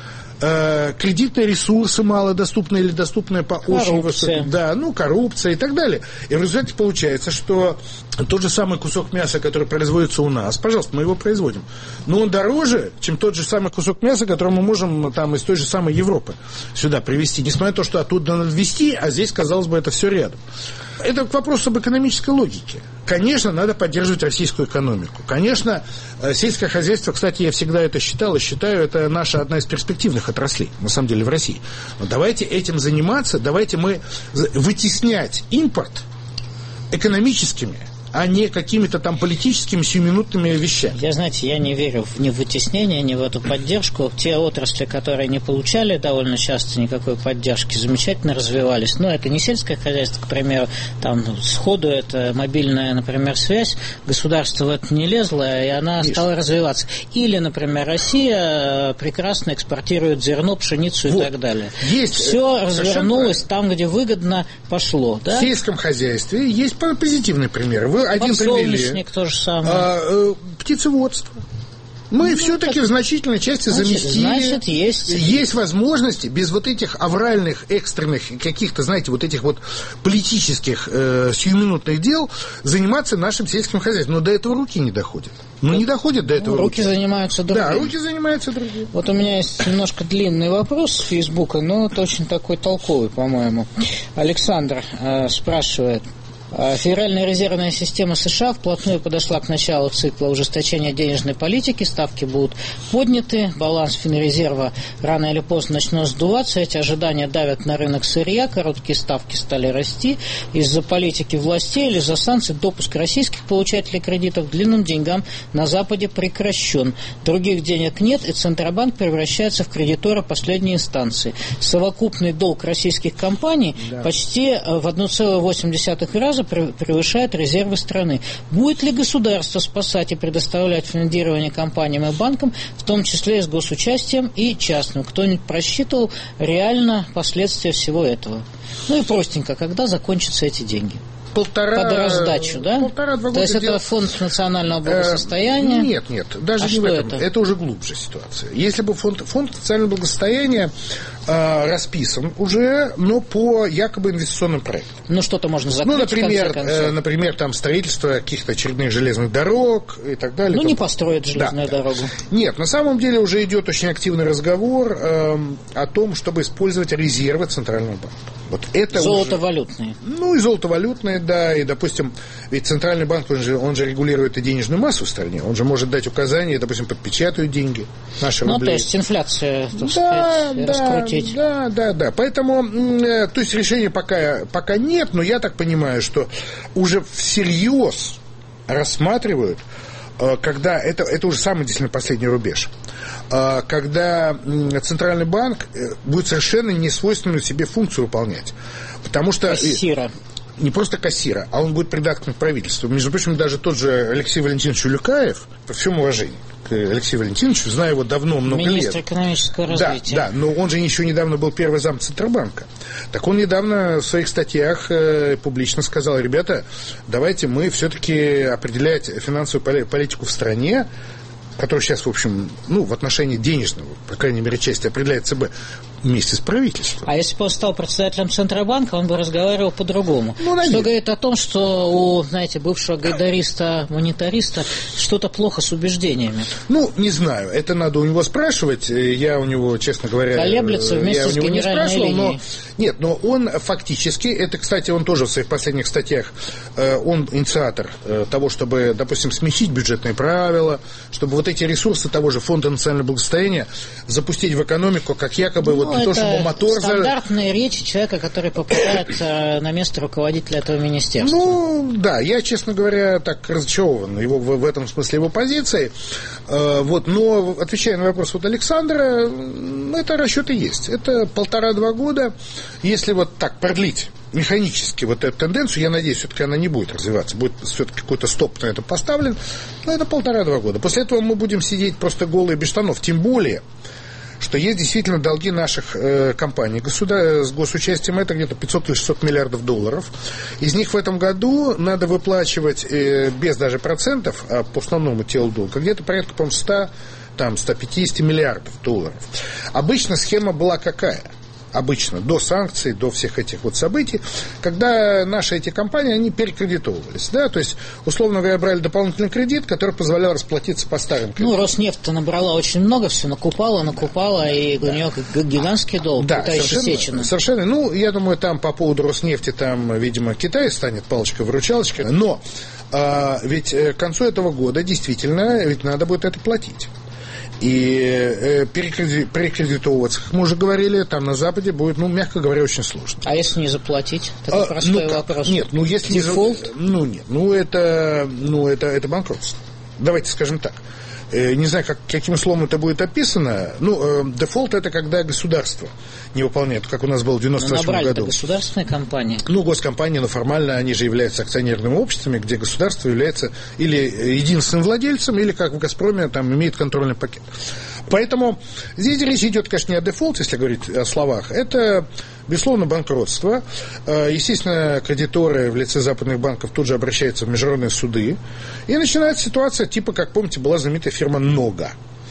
Speaker 4: кредитные ресурсы малодоступные или доступные по очень высоким. Да, коррупция и так далее. И в результате получается, что тот же самый кусок мяса, который производится у нас, пожалуйста, мы его производим, но он дороже, чем тот же самый кусок мяса, который мы можем там из той же самой Европы сюда привезти. Несмотря на то, что оттуда надо везти, а здесь, казалось бы, это все рядом. Это вопрос об экономической логике. Конечно, надо поддерживать российскую экономику. Конечно, сельское хозяйство, кстати, я всегда это считал и считаю, это наша одна из перспективных отраслей, на самом деле, в России. Но давайте этим заниматься, давайте мы вытеснять импорт экономическими, а не какими-то там политическими сиюминутными вещами.
Speaker 3: Я не верю ни в вытеснение, ни в эту поддержку. Те отрасли, которые не получали довольно часто никакой поддержки, замечательно развивались. Но это не сельское хозяйство, к примеру, там сходу это мобильная, например, связь. Государство в это не лезло, и она стала развиваться. Или, например, Россия прекрасно экспортирует зерно, пшеницу и так далее. Все развернулось там, где выгодно, пошло. Да?
Speaker 4: В сельском хозяйстве есть позитивный пример. Вы один привели.
Speaker 3: То же самое.
Speaker 4: Птицеводство. Мы все-таки в значительной части заместили. Есть возможности без вот этих авральных, экстренных, каких-то, знаете, вот этих вот политических сиюминутных дел заниматься нашим сельским хозяйством. Но до этого руки не доходят. Не доходят до этого
Speaker 3: руки. Занимаются другими.
Speaker 4: Да, руки занимаются другими.
Speaker 3: Вот у меня есть немножко длинный вопрос с Фейсбука, но это очень такой толковый, по-моему. Александр спрашивает. Федеральная резервная система США вплотную подошла к началу цикла ужесточения денежной политики, ставки будут подняты, баланс Финрезерва рано или поздно начнет сдуваться, эти ожидания давят на рынок сырья, короткие ставки стали расти, из-за политики властей или из-за санкций допуск российских получателей кредитов к длинным деньгам на Западе прекращен. Других денег нет, и Центробанк превращается в кредитора последней инстанции. Совокупный долг российских компаний почти в 1,8 раза превышает резервы страны. Будет ли государство спасать и предоставлять финансирование компаниям и банкам, в том числе и с госучастием и частным? Кто-нибудь просчитывал реально последствия всего этого? Ну и простенько, когда закончатся эти деньги? Под раздачу, да?
Speaker 4: 1,5-2 года.
Speaker 3: То есть это фонд национального благосостояния?
Speaker 4: Нет, даже не в этом. Это уже глубже ситуация. Если бы фонд национального благосостояния расписан уже, но по якобы инвестиционным проектам.
Speaker 3: Ну, что-то можно закрыть, в конце концов.
Speaker 4: Например, там строительство каких-то очередных железных дорог и так далее.
Speaker 3: Ну, не построят железную дорогу.
Speaker 4: Нет, на самом деле уже идет очень активный разговор о том, чтобы использовать резервы Центрального банка. Вот это
Speaker 3: золотовалютные.
Speaker 4: И золотовалютные, да, и, допустим, ведь Центральный банк, он же регулирует и денежную массу в стране, он же может дать указания, допустим, подпечатают деньги, наши рубли.
Speaker 3: То есть инфляция, так сказать, раскрутить.
Speaker 4: Да, поэтому, то есть решения пока нет, но я так понимаю, что уже всерьез рассматривают, когда, это уже самый действительно последний рубеж, когда Центральный банк будет совершенно несвойственную себе функцию выполнять. Потому что...
Speaker 3: Кассира.
Speaker 4: Не просто кассира, а он будет придатком к правительству. Между прочим, даже тот же Алексей Валентинович Улюкаев, по всем уважению к Алексею Валентиновичу, знаю его давно, много лет.
Speaker 3: Министр экономического развития.
Speaker 4: Да, но он же еще недавно был первый зам Центробанка. Так он недавно в своих статьях публично сказал: ребята, давайте мы все-таки определять финансовую политику в стране, который сейчас, в общем, в отношении денежного, по крайней мере, части определяет ЦБ, вместе с правительством.
Speaker 3: А если бы он стал председателем Центробанка, он бы разговаривал по-другому. Что говорит о том, что у, бывшего гайдариста-монетариста что-то плохо с убеждениями.
Speaker 4: Не знаю, это надо у него спрашивать. Я у него, честно говоря...
Speaker 3: Колеблется вместе с генеральной линией.
Speaker 4: Но он фактически, это, кстати, он тоже в своих последних статьях, он инициатор того, чтобы, допустим, смягчить бюджетные правила, чтобы вот эти ресурсы того же Фонда национального благосостояния запустить в экономику, как якобы не то, чтобы мотор...
Speaker 3: стандартные речи человека, который попадает на место руководителя этого министерства.
Speaker 4: Я, честно говоря, так разочарован в этом смысле его позицией. Но, отвечая на вопрос Александра, это расчеты есть. Это 1,5-2 года. Если так продлить механически эту тенденцию, я надеюсь, все-таки она не будет развиваться, будет все-таки какой-то стоп на это поставлен, но это 1,5-2 года. После этого мы будем сидеть просто голые без штанов, тем более, что есть действительно долги наших компаний с госучастием, это где-то 500 или 600 миллиардов долларов. Из них в этом году надо выплачивать без даже процентов, а по основному телу долга, где-то порядка, по-моему, 150 миллиардов долларов. Обычно схема была какая? Обычно, до санкций, до всех этих событий, когда наши эти компании, они перекредитовывались, да, то есть, условно говоря, брали дополнительный кредит, который позволял расплатиться по старым кредитам.
Speaker 3: Роснефть набрала очень много, все накупала, и у нее гигантский долг,
Speaker 4: совершенно. Я думаю, там по поводу Роснефти, видимо, Китай станет палочкой-выручалочкой, но ведь к концу этого года действительно ведь надо будет это платить. И перекредитовываться, как мы уже говорили, там на Западе будет, мягко говоря, очень сложно.
Speaker 3: А если не заплатить? Такой простой вопрос.
Speaker 4: Нет, если
Speaker 3: дефолт?
Speaker 4: Это банкротство. Давайте скажем так. Не знаю, каким словом это будет описано. Дефолт — это когда государство не выполняет, как у нас было в 98 году.
Speaker 3: Государственные компании.
Speaker 4: Госкомпании, но формально они же являются акционерными обществами, где государство является или единственным владельцем, или, как в «Газпроме», имеет контрольный пакет. Поэтому здесь речь идет, конечно, не о дефолте, если говорить о словах. Это, безусловно, банкротство. Естественно, кредиторы в лице западных банков тут же обращаются в международные суды. И начинается ситуация, как, помните, была знаменитая фирма «Нога».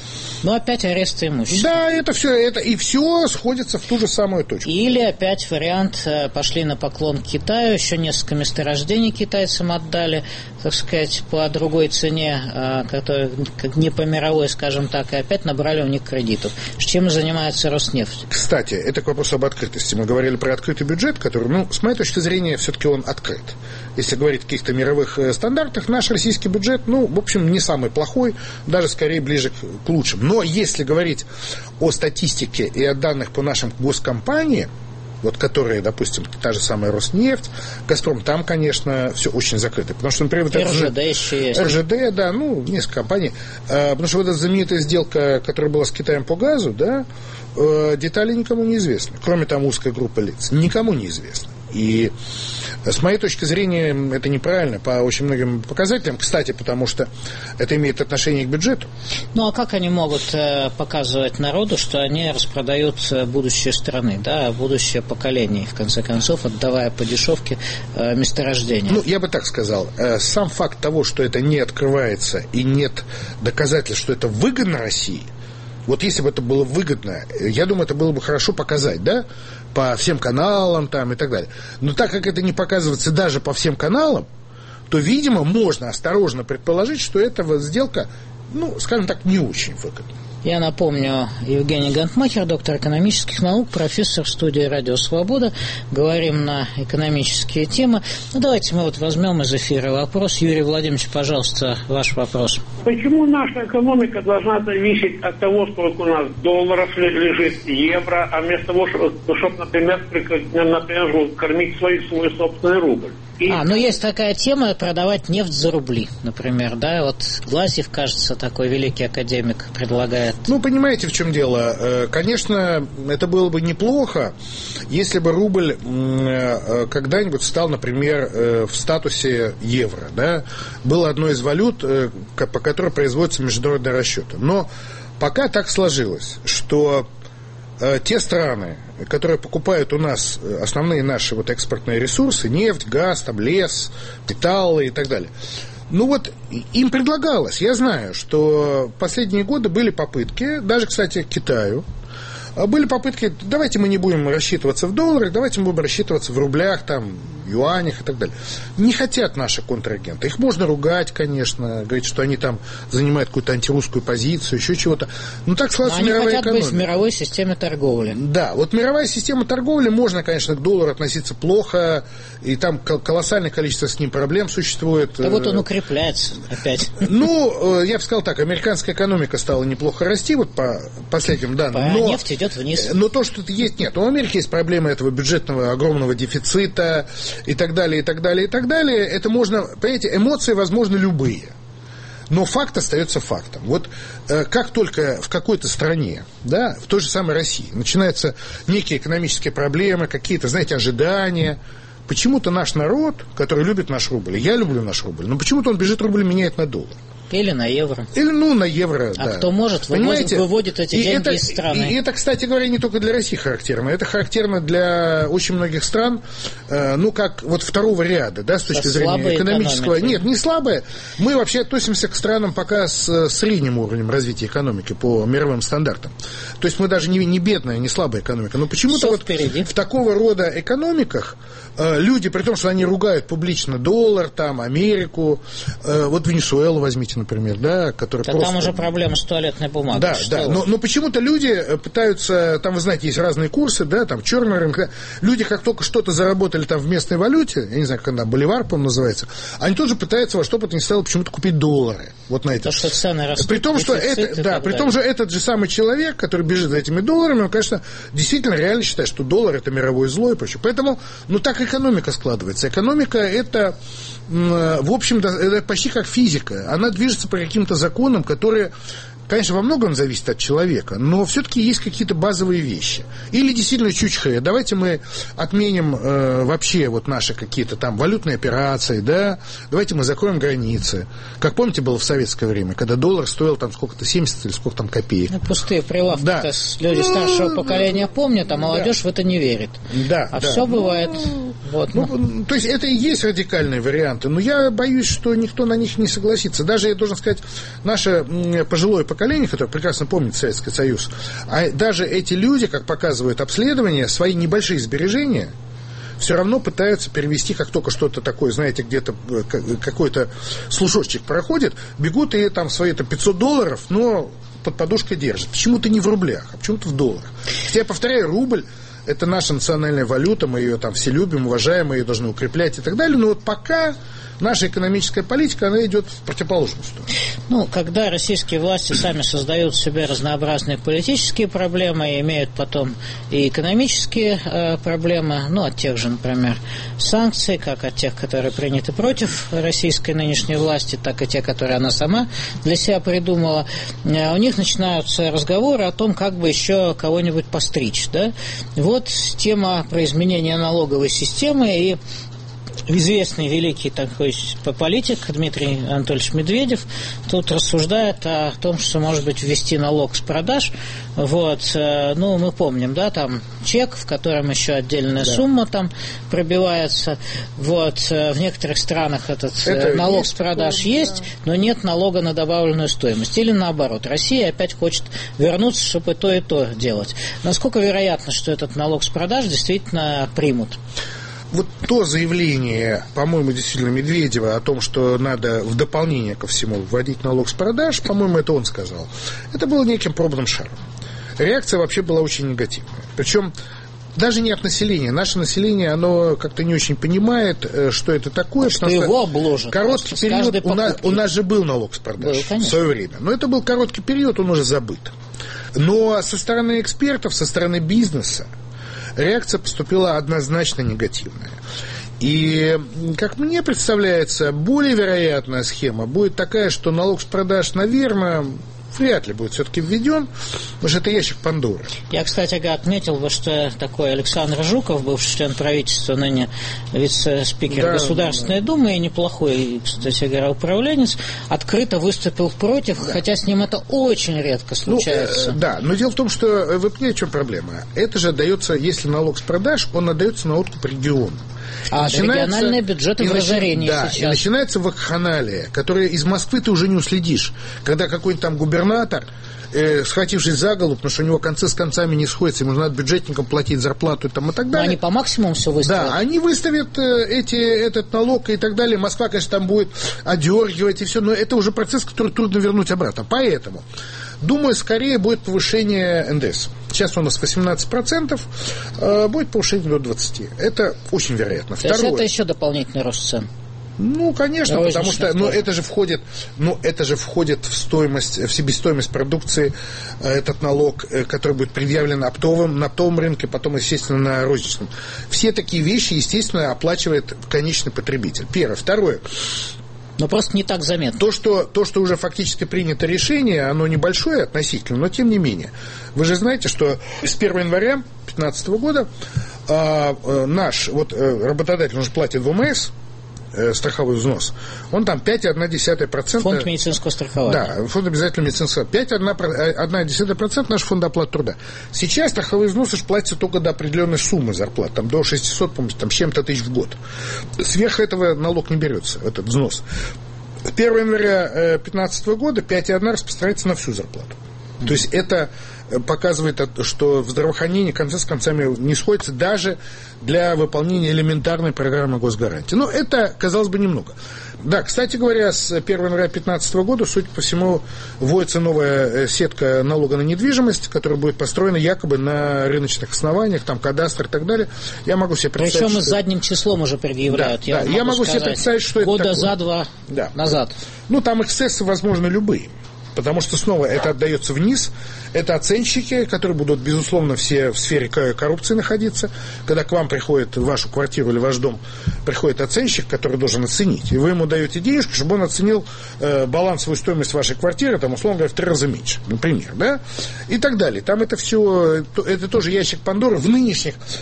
Speaker 3: Но опять арест имущества.
Speaker 4: Да, это все сходится в ту же самую точку.
Speaker 3: Или опять вариант, пошли на поклон к Китаю, еще несколько месторождений китайцам отдали, так сказать, по другой цене, которая не по мировой, скажем так, и опять набрали у них кредитов. Чем занимается Роснефть?
Speaker 4: Кстати, это к вопросу об открытости. Мы говорили про открытый бюджет, который, с моей точки зрения, все-таки он открыт. Если говорить о каких-то мировых стандартах, наш российский бюджет, в общем, не самый плохой, даже скорее ближе к лучшим. Но если говорить о статистике и о данных по нашим госкомпаниям, вот которые, допустим, та же самая Роснефть, Газпром, там, конечно, все очень закрыто. Потому что, например,
Speaker 3: РЖД еще есть.
Speaker 4: РЖД, да, несколько компаний. Потому что вот эта знаменитая сделка, которая была с Китаем по газу, да, детали никому не известны. Кроме там узкой группы лиц. Никому не известно. И с моей точки зрения это неправильно по очень многим показателям. Кстати, потому что это имеет отношение к бюджету.
Speaker 3: А как они могут показывать народу, что они распродают будущее страны, да, будущее поколение, в конце концов, отдавая по дешевке месторождения?
Speaker 4: Я бы так сказал. Сам факт того, что это не открывается и нет доказательств, что это выгодно России, вот если бы это было выгодно, я думаю, это было бы хорошо показать, да, по всем каналам там и так далее. Но так как это не показывается даже по всем каналам, то, видимо, можно осторожно предположить, что эта вот сделка, скажем так, не очень выгодна.
Speaker 3: Я напомню, Евгений Гантмахер, доктор экономических наук, профессор студии «Радио Свобода». Говорим на экономические темы. Давайте мы возьмем из эфира вопрос. Юрий Владимирович, пожалуйста, ваш вопрос.
Speaker 5: Почему наша экономика должна зависеть от того, сколько у нас долларов лежит, евро, а вместо того, чтобы, например, кормить свой собственный рубль?
Speaker 3: Есть такая тема, продавать нефть за рубли, например, да, Глазьев, кажется, такой великий академик предлагает.
Speaker 4: Понимаете, в чем дело? Конечно, это было бы неплохо, если бы рубль когда-нибудь стал, например, в статусе евро, да, был одной из валют, по которой производятся международные расчеты. Но пока так сложилось, что те страны, которые покупают у нас основные наши экспортные ресурсы, нефть, газ, лес, металлы и так далее, им предлагалось. Я знаю, что в последние годы были попытки, даже, кстати, к Китаю, были попытки, давайте мы не будем рассчитываться в долларах, давайте мы будем рассчитываться в рублях, юанях и так далее. Не хотят наши контрагенты. Их можно ругать, конечно, говорить, что они там занимают какую-то антирусскую позицию, еще чего-то. Так сложится мировая экономика.
Speaker 3: Они хотят быть в мировой системе торговли.
Speaker 4: Да, мировая система торговли, можно, конечно, к доллару относиться плохо, и там колоссальное количество с ним проблем существует.
Speaker 3: Да он укрепляется опять.
Speaker 4: Я бы сказал так, американская экономика стала неплохо расти, по последним данным.
Speaker 3: Но нефть идет вниз.
Speaker 4: Но то, что есть, нет. У Америки есть проблема этого бюджетного огромного дефицита, и так далее, и так далее, и так далее. Это можно, понимаете, эмоции возможны любые. Но факт остается фактом. Как только в какой-то стране, да, в той же самой России, начинаются некие экономические проблемы, какие-то, ожидания, почему-то наш народ, который любит наш рубль, я люблю наш рубль, но почему-то он бежит рубль меняет на доллар.
Speaker 3: Или на евро.
Speaker 4: Или, на евро, да.
Speaker 3: Кто может, выводит эти деньги из страны.
Speaker 4: И это, кстати говоря, не только для России характерно. Это характерно для очень многих стран, как второго ряда, да, с точки зрения экономического. Нет, не слабое. Мы вообще относимся к странам пока с средним уровнем развития экономики по мировым стандартам. То есть мы даже не бедная, не слабая экономика. Но почему-то в такого рода экономиках люди, при том, что они ругают публично доллар, Америку, Венесуэлу возьмите, например, да, который просто...
Speaker 3: Там уже проблема с туалетной бумагой.
Speaker 4: Да. Но почему-то люди пытаются, вы знаете, есть разные курсы, да, черный рынок. Люди, как только что-то заработали в местной валюте, я не знаю, как она, боливар, по-моему, называется, они тоже пытаются во что бы то ни стало почему-то купить доллары. На это.
Speaker 3: То, что цены растут,
Speaker 4: при том, что при том же этот же самый человек, который бежит за этими долларами, он, конечно, действительно реально считает, что доллар – это мировое зло и прочее. Поэтому, так экономика складывается. Экономика – это, в общем, это почти как физика. Она движется по каким-то законам, которые, конечно, во многом зависят от человека, но все-таки есть какие-то базовые вещи. Или действительно чучхая. Давайте мы отменим вообще наши какие-то валютные операции, да, давайте мы закроем границы. Как помните, было в советское время, когда доллар стоил сколько-то 70 или сколько копеек.
Speaker 3: Пустые прилавки, да. Люди старшего поколения помнят, а молодежь в это не верит.
Speaker 4: Да,
Speaker 3: все бывает Вот,
Speaker 4: ну, то есть это и есть радикальные варианты, но я боюсь, что никто на них не согласится. Даже, я должен сказать, наше пожилое поколение, которое прекрасно помнит Советский Союз, а даже эти люди, как показывают обследования, свои небольшие сбережения все равно пытаются перевести, как только что-то такое, знаете, где-то какой-то слушочек проходит, бегут и там свои-то $500, но под подушкой держат. Почему-то не в рублях, а почему-то в долларах. Хотя, я повторяю, рубль – это наша национальная валюта, мы ее там все любим, уважаем, мы ее должны укреплять и так далее, но вот пока наша экономическая политика, она идет в противоположную сторону.
Speaker 3: Ну, когда российские власти сами создают себе разнообразные политические проблемы и имеют потом и экономические проблемы, ну, от тех же, например, санкций, как от тех, которые приняты против российской нынешней власти, так и те, которые она сама для себя придумала, у них начинаются разговоры о том, как бы еще кого-нибудь постричь, да? Вот тема про изменение налоговой системы, и известный великий такой политик Дмитрий Анатольевич Медведев тут рассуждает о том, что, может быть, ввести налог с продаж. Вот, ну, мы помним, да, там чек, в котором еще отдельная сумма там пробивается. Вот, в некоторых странах этот налог с продаж есть, но нет налога на добавленную стоимость. Или наоборот, Россия опять хочет вернуться, чтобы и то делать. Насколько вероятно, что этот налог с продаж действительно примут?
Speaker 4: Вот то заявление, по-моему, действительно Медведева о том, что надо в дополнение ко всему вводить налог с продаж, по-моему, это он сказал. Это было неким пробным шаром. Реакция вообще была очень негативная. Причем даже не от населения. Наше население, оно как-то не очень понимает, что это такое.
Speaker 3: Что его обложат.
Speaker 4: Короткий период, у нас же был налог с продаж в свое время. Но это был короткий период, он уже забыт. Но со стороны экспертов, со стороны бизнеса, реакция поступила однозначно негативная. И, как мне представляется, более вероятная схема будет такая, что налог с продаж, наверное, вряд ли будет все-таки введен, потому что это ящик Пандоры.
Speaker 3: Я, кстати, отметил, что такой Александр Жуков, бывший член правительства, ныне вице-спикер Государственной Думы и неплохой, кстати говоря, управленец, открыто выступил против, хотя с ним это очень редко случается.
Speaker 4: Но дело в том, что вы понимаете, в чем проблема? Это же отдается, если налог с продаж, он отдается на откуп региону.
Speaker 3: А региональные бюджеты в разорении сейчас.
Speaker 4: И начинается вакханалия, которая из Москвы ты уже не уследишь. Когда какой-нибудь там губернатор, схватившись за голову, потому что у него концы с концами не сходятся, ему надо бюджетникам платить зарплату и там, и так далее.
Speaker 3: Но они по максимуму все выставят.
Speaker 4: Да, они выставят этот налог и так далее. Москва, конечно, там будет одергивать и все, но это уже процесс, который трудно вернуть обратно. Поэтому, думаю, скорее будет повышение НДС. Сейчас у нас 18%, будет повышение до 20%. Это очень вероятно.
Speaker 3: То есть это еще дополнительный рост цен?
Speaker 4: Ну, конечно, потому что это же входит в стоимость, в себестоимость продукции, этот налог, который будет предъявлен на оптовом рынке, потом, естественно, на розничном. Все такие вещи, естественно, оплачивает конечный потребитель. Первое. Второе.
Speaker 3: Но просто не так заметно. То,
Speaker 4: что уже фактически принято решение, оно небольшое относительно, но тем не менее. Вы же знаете, что с 1 января 2015 года наш работодатель, он же платит в ВМС страховой взнос, он там 5,1%.
Speaker 3: Фонд медицинского страхования.
Speaker 4: Да, фонд обязательного медицинского. 5,1% наш фонд оплаты труда. Сейчас страховые взносы платятся только до определенной суммы зарплат, там до 600, по-моему, там, чем-то тысяч в год. Сверх этого налог не берется, этот взнос. 1 января 2015 года 5,1 распространяется на всю зарплату. То есть это показывает, что в здравоохранении концы с концами не сходятся даже для выполнения элементарной программы госгарантии. Но это, казалось бы, немного. Да, кстати говоря, с 1 января 2015 года, судя по всему, вводится новая сетка налога на недвижимость, которая будет построена якобы на рыночных основаниях, там кадастр и так далее. Я могу себе представить,
Speaker 3: причем задним числом уже предъявляют.
Speaker 4: Да, я могу себе представить, что это
Speaker 3: года
Speaker 4: такое.
Speaker 3: За два назад.
Speaker 4: Ну, там эксцессы, возможно, любые. Потому что снова это отдается вниз. Это оценщики, которые будут, безусловно, все в сфере коррупции находиться. Когда к вам приходит в вашу квартиру или ваш дом, приходит оценщик, который должен оценить. И вы ему даете денежку, чтобы он оценил балансовую стоимость вашей квартиры, там, условно говоря, в 3 раза меньше, например, да? И так далее. Там это все, это тоже ящик Пандоры в нынешних.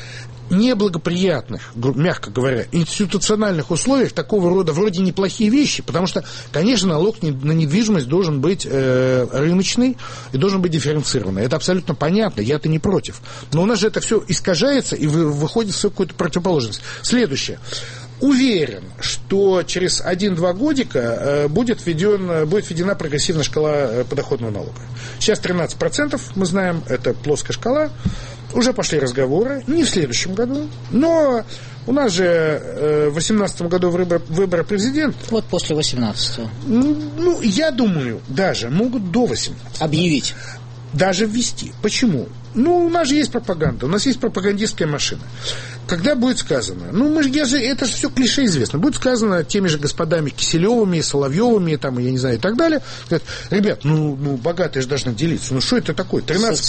Speaker 4: неблагоприятных, мягко говоря, институциональных условиях такого рода вроде неплохие вещи, потому что, конечно, налог на недвижимость должен быть рыночный и должен быть дифференцированный. Это абсолютно понятно, я-то не против. Но у нас же это все искажается и выходит в какую-то противоположность. Следующее. Уверен, что через 1-2 годика будет введена прогрессивная шкала подоходного налога. Сейчас 13%, мы знаем, это плоская шкала. Уже пошли разговоры, не в следующем году, но у нас же в 2018 году выборы президента.
Speaker 3: Вот после 18-го.
Speaker 4: Ну, я думаю, даже могут до 18-го.
Speaker 3: Объявить.
Speaker 4: Даже ввести. Почему? Ну, у нас же есть пропаганда, у нас есть пропагандистская машина. Когда будет сказано, это же все клише известно, будет сказано теми же господами Киселевыми, Соловьевыми, там, я не знаю, и так далее, говорят, ребят, богатые же должны делиться, что это такое?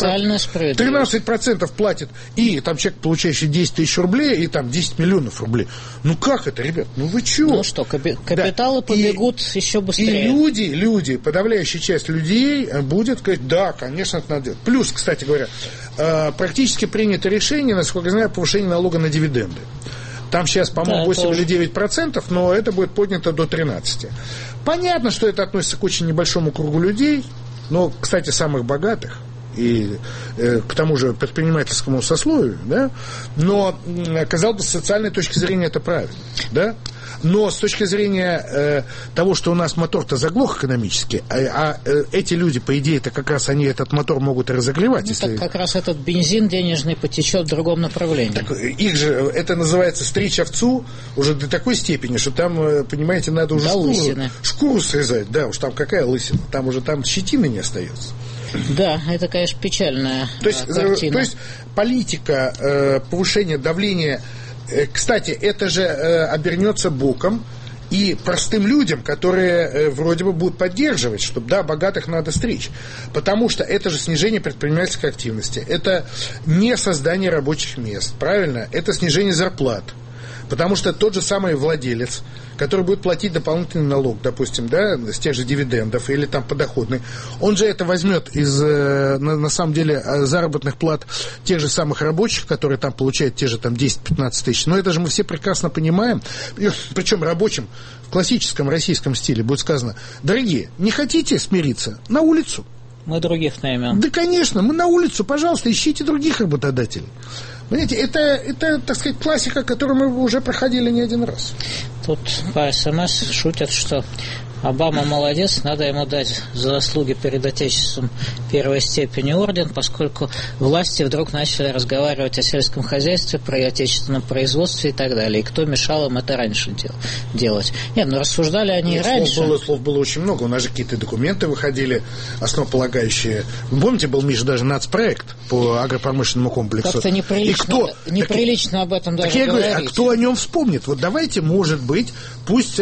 Speaker 4: 13% платит, и там человек, получающий 10 тысяч рублей, и там 10 миллионов рублей. Как это, ребят? Вы чего?
Speaker 3: Ну что, капиталы побегут еще быстрее.
Speaker 4: И люди, подавляющая часть людей будет говорить, да, конечно, это надо делать. Плюс, кстати говоря, практически принято решение, насколько я знаю, повышение налога на дивиденды. Там сейчас, по-моему, 8 или 9%, но это будет поднято до 13%. Понятно, что это относится к очень небольшому кругу людей, но, кстати, самых богатых и к тому же предпринимательскому сословию, да, но, казалось бы, с социальной точки зрения это правильно, да. Но с точки зрения того, что у нас мотор-то заглох экономически, а эти люди, по идее, это как раз они этот мотор могут и разогревать.
Speaker 3: Так как раз этот бензин денежный потечет в другом направлении.
Speaker 4: Так, их же, это называется стричь овцу уже до такой степени, что там, понимаете, надо уже шкуру срезать. Да, уж там какая лысина, там уже щетины не остается.
Speaker 3: Да, это, конечно, печальная картина.
Speaker 4: То есть политика повышения давления. Кстати, это же обернется боком и простым людям, которые вроде бы будут поддерживать, что да, богатых надо стричь. Потому что это же снижение предпринимательской активности, это не создание рабочих мест, правильно? Это снижение зарплат. Потому что тот же самый владелец, который будет платить дополнительный налог, допустим, да, с тех же дивидендов или там подоходный, он же это возьмет из, на самом деле, заработных плат тех же самых рабочих, которые там получают те же там 10-15 тысяч. Но это же мы все прекрасно понимаем. Причем рабочим в классическом российском стиле будет сказано: дорогие, не хотите смириться? На улицу.
Speaker 3: Мы других наймем.
Speaker 4: Да, конечно, мы на улицу, пожалуйста, ищите других работодателей. Понимаете, это, так сказать, классика, которую мы уже проходили не один раз.
Speaker 3: Тут по СМС шутят, что Обама молодец, надо ему дать за заслуги перед Отечеством первой степени орден, поскольку власти вдруг начали разговаривать о сельском хозяйстве, про отечественном производстве и так далее. И кто мешал им это раньше делать? Нет, рассуждали они и раньше.
Speaker 4: Слов было очень много. У нас же какие-то документы выходили, основополагающие. Вы помните, был, Миша, даже нацпроект по агропромышленному комплексу.
Speaker 3: Как-то неприлично об этом даже говорить.
Speaker 4: А кто о нем вспомнит? Вот давайте, может быть, пусть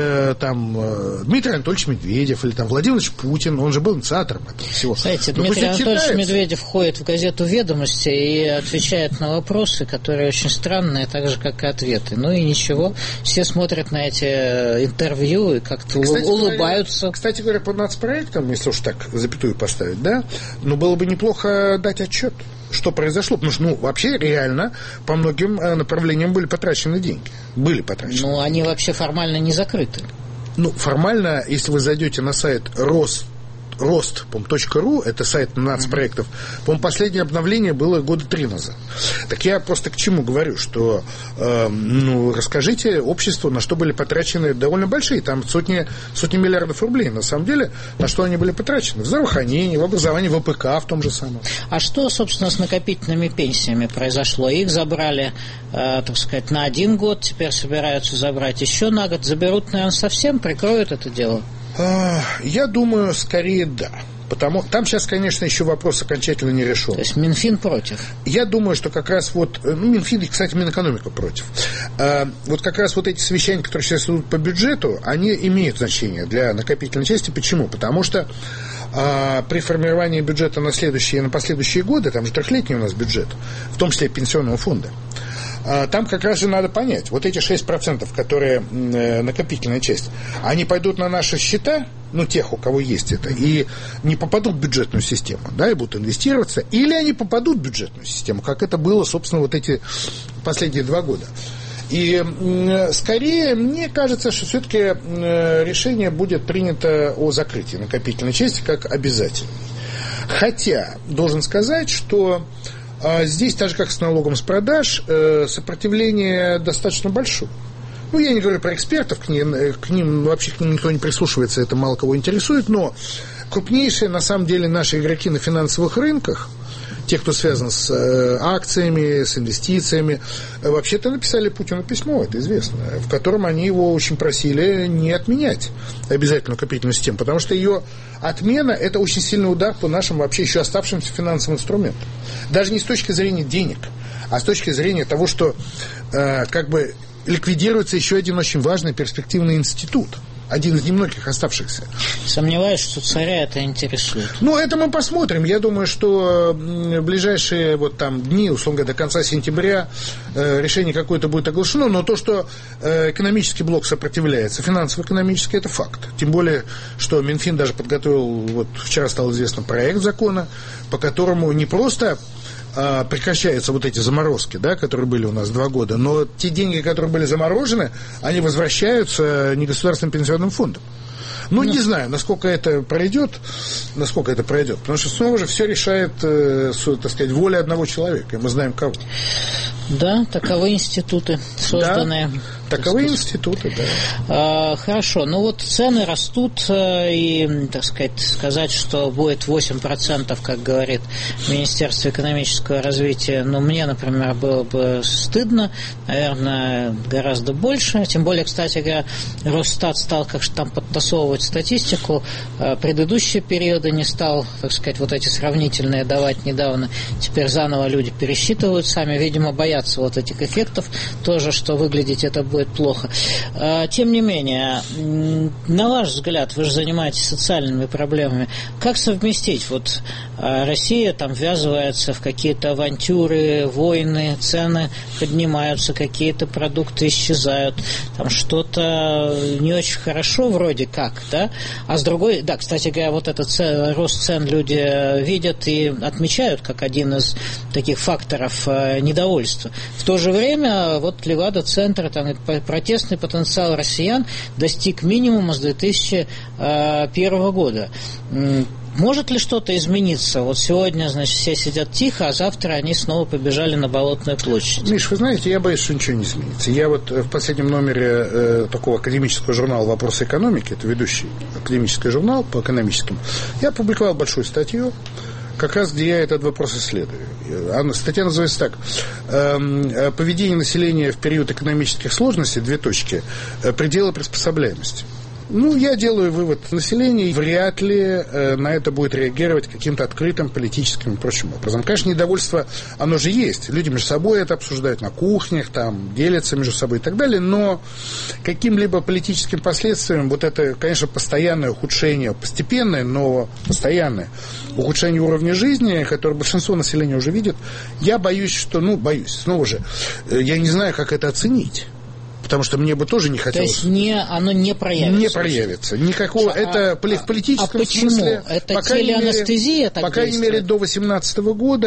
Speaker 4: Дмитрий Анатольевич Медведев или там Владимир Владимирович Путин, он же был инициатором этого всего.
Speaker 3: Знаете, Дмитрий Анатольевич Медведев входит в газету «Ведомости» и отвечает на вопросы, которые очень странные, так же, как и ответы. Ну и ничего, все смотрят на эти интервью и как-то улыбаются.
Speaker 4: Кстати говоря, по нацпроектам, если уж так запятую поставить, да, но было бы неплохо дать отчет, что произошло. Потому что, вообще, реально, по многим направлениям были потрачены деньги. Ну,
Speaker 3: они вообще формально не закрыты.
Speaker 4: Формально, если вы зайдете на сайт рост.ру, это сайт нацпроектов, по-моему, последнее обновление было 3 года назад. Так я просто к чему говорю, что расскажите обществу, на что были потрачены довольно большие, там сотни миллиардов рублей, на самом деле, на что они были потрачены. В здравоохранении, в образовании, в ВПК в том же самом.
Speaker 3: А что, собственно, с накопительными пенсиями произошло? Их забрали, так сказать, на 1 год, теперь собираются забрать еще на год. Заберут, наверное, совсем, прикроют это дело?
Speaker 4: Я думаю, скорее да. Потому там сейчас, конечно, еще вопрос окончательно не решен.
Speaker 3: То есть Минфин против?
Speaker 4: Я думаю, что как раз Минфин и, кстати, Минэкономика против. Вот как раз эти совещания, которые сейчас идут по бюджету, они имеют значение для накопительной части. Почему? Потому что при формировании бюджета на следующие и на последующие годы, там же 3-летний у нас бюджет, в том числе и пенсионного фонда, там как раз же надо понять, эти 6%, которые накопительная часть, они пойдут на наши счета тех, у кого есть это, и не попадут в бюджетную систему, да, и будут инвестироваться, или они попадут в бюджетную систему, как это было, собственно, вот эти последние 2 года. И скорее, мне кажется, что все-таки решение будет принято о закрытии накопительной части как обязательной. Хотя, должен сказать, что здесь, так же как с налогом с продаж, сопротивление достаточно большое. Я не говорю про экспертов, к ним вообще к ним никто не прислушивается, это мало кого интересует, но крупнейшие, на самом деле, наши игроки на финансовых рынках, те, кто связан с акциями, с инвестициями, вообще-то написали Путину письмо, это известно, в котором они его очень просили не отменять обязательную накопительную систему, потому что ее отмена – это очень сильный удар по нашим вообще еще оставшимся финансовым инструментам. Даже не с точки зрения денег, а с точки зрения того, что ликвидируется еще один очень важный перспективный институт. Один из немногих оставшихся.
Speaker 3: Сомневаюсь, что царя это интересует.
Speaker 4: Это мы посмотрим. Я думаю, что в ближайшие дни, условно говоря, до конца сентября решение какое-то будет оглашено, но то, что экономический блок сопротивляется, финансово-экономический, это факт. Тем более, что Минфин даже подготовил, вчера стало известно, проект закона, по которому не просто прекращаются эти заморозки, да, которые были у нас 2 года, но те деньги, которые были заморожены, они возвращаются негосударственным пенсионным фондом. Не знаю, насколько это пройдет, потому что снова же все решает, так сказать, воля одного человека, и мы знаем кого.
Speaker 3: Да, таковы институты, созданные.
Speaker 4: Да, таковы институты,
Speaker 3: да. Хорошо, цены растут, и, так сказать, что будет 8%, как говорит Министерство экономического развития, мне, например, было бы стыдно, наверное, гораздо больше, тем более, кстати говоря, Росстат стал как-то там подтасовывать статистику, предыдущие периоды не стал, так сказать, эти сравнительные давать недавно, теперь заново люди пересчитывают сами, видимо, боятся этих эффектов тоже, что выглядеть это будет плохо. Тем не менее, на ваш взгляд, вы же занимаетесь социальными проблемами, как совместить? Россия там ввязывается в какие-то авантюры, войны, цены поднимаются, какие-то продукты исчезают, там что-то не очень хорошо вроде как, да? А с другой, да, кстати говоря, этот рост цен люди видят и отмечают как один из таких факторов недовольства. В то же время Левада-центр, протестный потенциал россиян достиг минимума с 2001 года. Может ли что-то измениться? Сегодня, все сидят тихо, а завтра они снова побежали на Болотную площадь.
Speaker 4: Миш, вы знаете, я боюсь, что ничего не изменится. Я в последнем номере такого академического журнала «Вопросы экономики», это ведущий академический журнал по экономическим, я опубликовал большую статью, как раз где я этот вопрос исследую. Статья называется так: «Поведение населения в период экономических сложностей, : пределы приспособляемости». Я делаю вывод: население вряд ли на это будет реагировать каким-то открытым политическим и прочим образом. Конечно, недовольство, оно же есть. Люди между собой это обсуждают на кухнях, там, делятся между собой и так далее, но каким-либо политическим последствиям это, конечно, постоянное ухудшение, постепенное, но постоянное ухудшение уровня жизни, которое большинство населения уже видит, я боюсь, что, снова же, я не знаю, как это оценить. Потому что мне бы тоже не хотелось...
Speaker 3: То есть оно не проявится?
Speaker 4: Не проявится. Никакого... это в политическом
Speaker 3: почему?
Speaker 4: Смысле...
Speaker 3: Это телеанестезия так
Speaker 4: По крайней мере, до 2018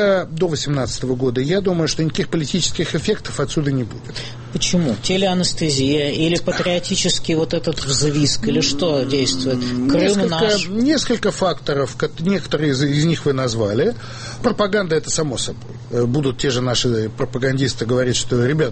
Speaker 4: года, я думаю, что никаких политических эффектов отсюда не будет.
Speaker 3: Почему? Телеанестезия или патриотический этот взвизг, или что действует? Крым наш?
Speaker 4: Несколько факторов, некоторые из них вы назвали. Пропаганда — это само собой. Будут те же наши пропагандисты говорить, что, ребят,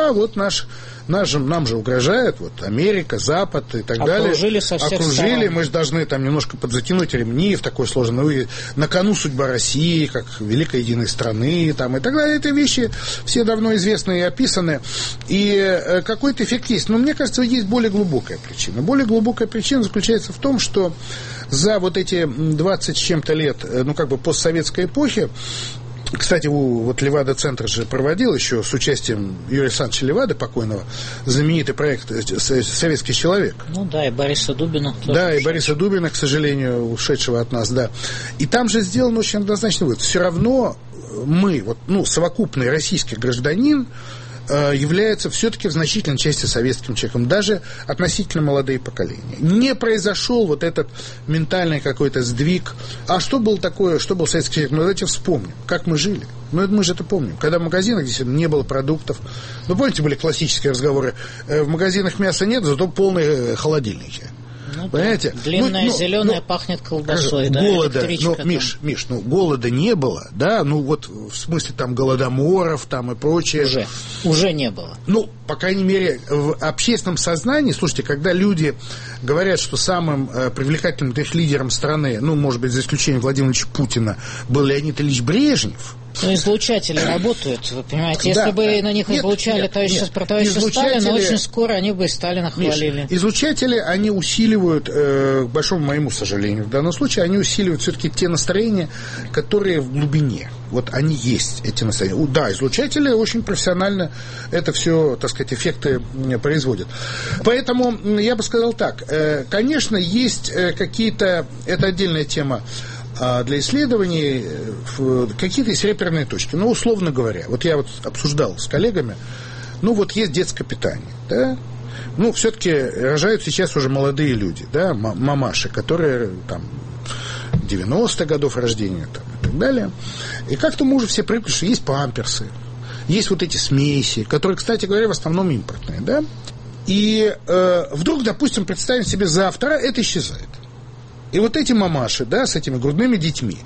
Speaker 4: нам же угрожает Америка, Запад и так далее.
Speaker 3: Окружили со всех сторон.
Speaker 4: Мы же должны там немножко подзатянуть ремни в такой сложной... На кону судьба России, как великой единой страны, там, и так далее. Эти вещи все давно известны и описаны. И какой-то эффект есть. Но мне кажется, есть более глубокая причина. Более глубокая причина заключается в том, что за эти 20 с чем-то лет, постсоветской эпохи, кстати, Левада-центр же проводил еще с участием Юрия Александровича Левады, покойного, знаменитый проект «Советский человек».
Speaker 3: И Бориса Дубина.
Speaker 4: Да, и Бориса Дубина, к сожалению, ушедшего от нас, да. И там же сделан очень однозначный вывод. Все равно мы, совокупный российский гражданин, являются все-таки в значительной части советским человеком, даже относительно молодые поколения. Не произошел вот этот ментальный какой-то сдвиг. А что было такое, что был советский человек? Ну, давайте вспомним, как мы жили. Ну, мы же это помним. Когда в магазинах действительно не было продуктов. Ну, помните, были классические разговоры. В магазинах мяса нет, зато полные холодильники.
Speaker 3: Ну,
Speaker 4: понимаете?
Speaker 3: Длинная зеленая пахнет колбасой, да,
Speaker 4: голода,
Speaker 3: электричка.
Speaker 4: Миш, голода не было, да, ну вот в смысле там голодоморов там и прочее.
Speaker 3: Уже не было.
Speaker 4: Ну, по крайней мере, в общественном сознании, слушайте, когда люди говорят, что самым привлекательным для их лидером страны, ну, может быть, за исключением Владимира Ильича Путина, был Леонид Ильич Брежнев.
Speaker 3: Ну, излучатели работают, вы понимаете. Если бы на них излучали товарища Сталина, очень скоро они бы Сталина хвалили.
Speaker 4: Миш, излучатели, они усиливают, к большому моему сожалению, в данном случае, они усиливают все-таки те настроения, которые в глубине. Вот они есть, эти настроения. Да, излучатели очень профессионально это все, так сказать, эффекты производят. Поэтому я бы сказал так. Конечно, есть какие-то, это отдельная тема, для исследований какие-то есть реперные точки. Ну, условно говоря, вот я вот обсуждал с коллегами, ну, вот есть детское питание, да, ну, все-таки рожают сейчас уже молодые люди, да, мамаши, которые там 90-х годов рождения там, и так далее. И как-то мы уже все привыкли, что есть памперсы, есть вот эти смеси, которые, кстати говоря, в основном импортные, да, и вдруг, допустим, представим себе завтра, это исчезает. И вот эти мамаши, да, с этими грудными детьми,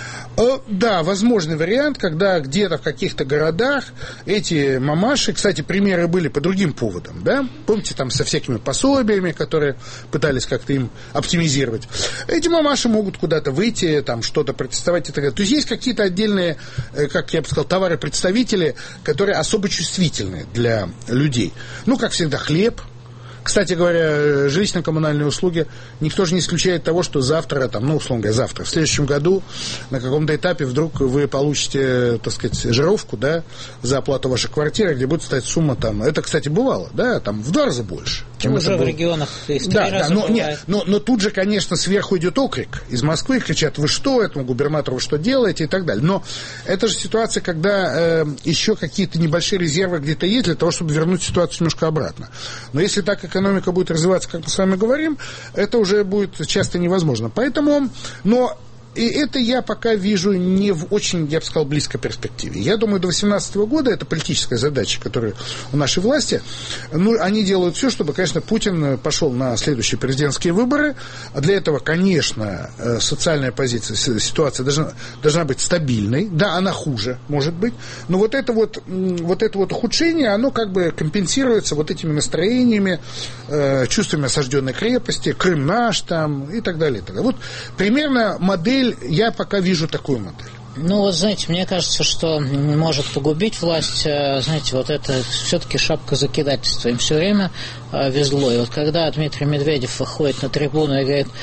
Speaker 4: да, возможный вариант, когда где-то в каких-то городах эти мамаши, кстати, примеры были по другим поводам, да, помните, там со всякими пособиями, которые пытались как-то им оптимизировать, эти мамаши могут куда-то выйти, там что-то протестовать и так далее. То есть есть какие-то отдельные, как я бы сказал, товары-представители, которые особо чувствительны для людей. Ну, как всегда, хлеб. Кстати говоря, жилищно-коммунальные услуги, никто же не исключает того, что завтра, там, ну, условно говоря, завтра, в следующем году на каком-то этапе вдруг вы получите, так сказать, жировку, да, за оплату вашей квартиры, где будет стоять сумма там, это, кстати, бывало, да, там в 2 раза больше. Чем
Speaker 3: уже
Speaker 4: это было.
Speaker 3: В регионах и в 3
Speaker 4: да,
Speaker 3: раза
Speaker 4: да, но тут же, конечно, сверху идет окрик из Москвы, кричат, вы что, этому губернатору вы что делаете и так далее. Но это же ситуация, когда еще какие-то небольшие резервы где-то есть для того, чтобы вернуть ситуацию немножко обратно. Но если так экономика будет развиваться, как мы с вами говорим, это уже будет часто невозможно. Поэтому, но и это я пока вижу не в очень, я бы сказал, близкой перспективе. Я думаю, до 2018 года это политическая задача, которая у нашей власти. Ну, они делают все, чтобы, конечно, Путин пошел на следующие президентские выборы. А для этого, конечно, социальная позиция, ситуация должна быть стабильной. Да, она хуже, может быть. Но вот это вот ухудшение, оно как бы компенсируется вот этими настроениями, чувствами осажденной крепости, Крым наш там и так далее. И так далее. Вот примерно модель, я пока вижу такую модель.
Speaker 3: Ну, вот, знаете, мне кажется, что может погубить власть, знаете, вот это все-таки шапка закидательства. Им все время везло. И вот когда Дмитрий Медведев выходит на трибуну и говорит,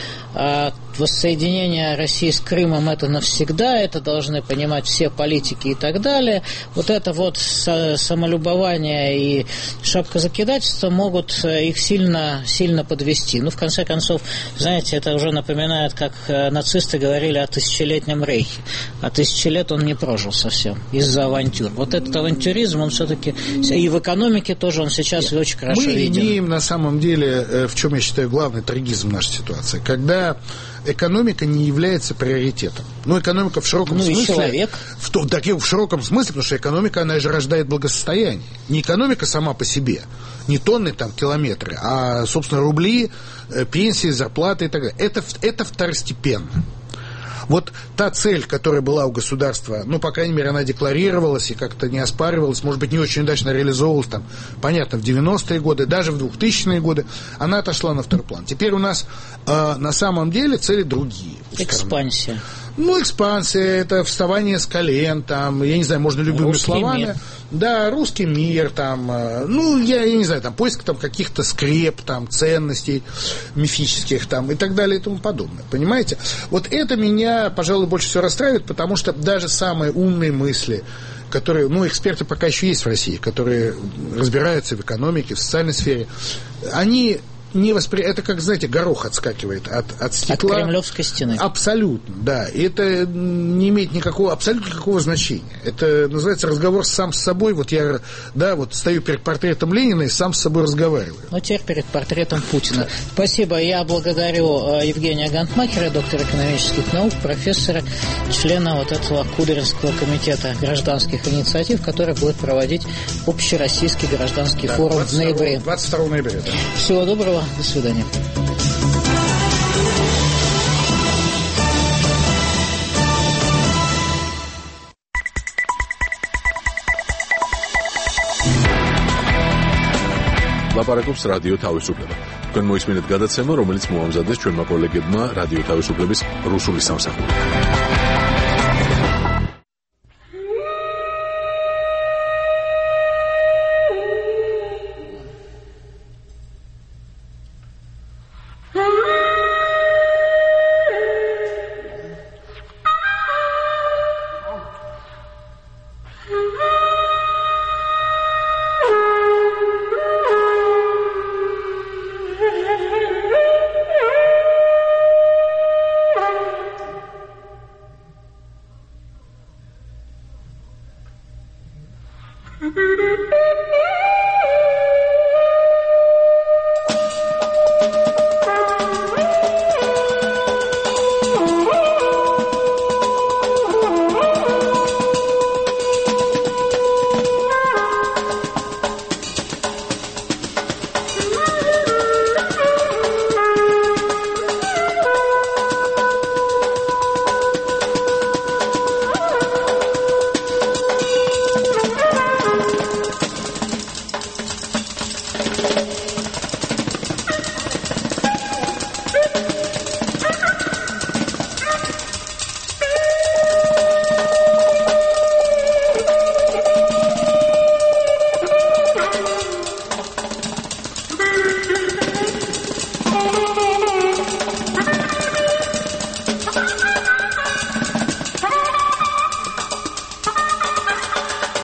Speaker 3: воссоединение России с Крымом это навсегда, это должны понимать все политики и так далее, вот это вот самолюбование и шапка закидательства могут их сильно, сильно подвести. Ну, в конце концов, знаете, это уже напоминает, как нацисты говорили о тысячелетнем рейхе. А 1000 лет он не прожил совсем из-за авантюр. Вот этот авантюризм, он все-таки и в экономике тоже, он сейчас очень хорошо виден. Мы
Speaker 4: имеем на самом деле, в чем я считаю главный трагизм нашей ситуации, когда экономика не является приоритетом. Ну, экономика в широком смысле.
Speaker 3: Человек.
Speaker 4: В широком смысле, потому что экономика, она же рождает благосостояние. Не экономика сама по себе, не тонны, там, километры, а, собственно, рубли, пенсии, зарплаты и так далее. Это второстепенно. Вот та цель, которая была у государства, ну, по крайней мере, она декларировалась и как-то не оспаривалась, может быть, не очень удачно реализовывалась, там, понятно, в 90-е годы, даже в 2000-е годы, она отошла на второй план. Теперь у нас на самом деле цели другие.
Speaker 3: Экспансия.
Speaker 4: Ну, экспансия, это вставание с колен, там, я не знаю, можно любыми
Speaker 3: русский
Speaker 4: словами.
Speaker 3: Мир.
Speaker 4: Да, русский мир, там, ну, я не знаю, там, поиск там каких-то скреп, там, ценностей мифических, там, и так далее, и тому подобное. Понимаете? Вот это меня, пожалуй, больше всего расстраивает, потому что даже самые умные мысли, которые, ну, эксперты пока еще есть в России, которые разбираются в экономике, в социальной сфере, они это как, знаете, горох отскакивает от стекла.
Speaker 3: От Кремлевской стены.
Speaker 4: Абсолютно, да. И это не имеет абсолютно никакого значения. Это называется разговор сам с собой. Вот я, стою перед портретом Ленина и сам с собой разговариваю.
Speaker 3: Ну, теперь перед портретом Путина. Спасибо. Я благодарю Евгения Гантмахера, доктора экономических наук, профессора, члена вот этого Кудринского комитета гражданских инициатив, который будет проводить общероссийский гражданский форум в ноябре.
Speaker 4: 22 ноября, да.
Speaker 3: Всего доброго. До свидания.
Speaker 1: ლაპარაკობს რადიო თავისუფლება. თქვენ მოისმინეთ გადაცემა, რომელიც მოამზადეს ჩვენმა კოლეგებმა რადიო თავისუფლების რუსული სამსახური.
Speaker 6: Thank you.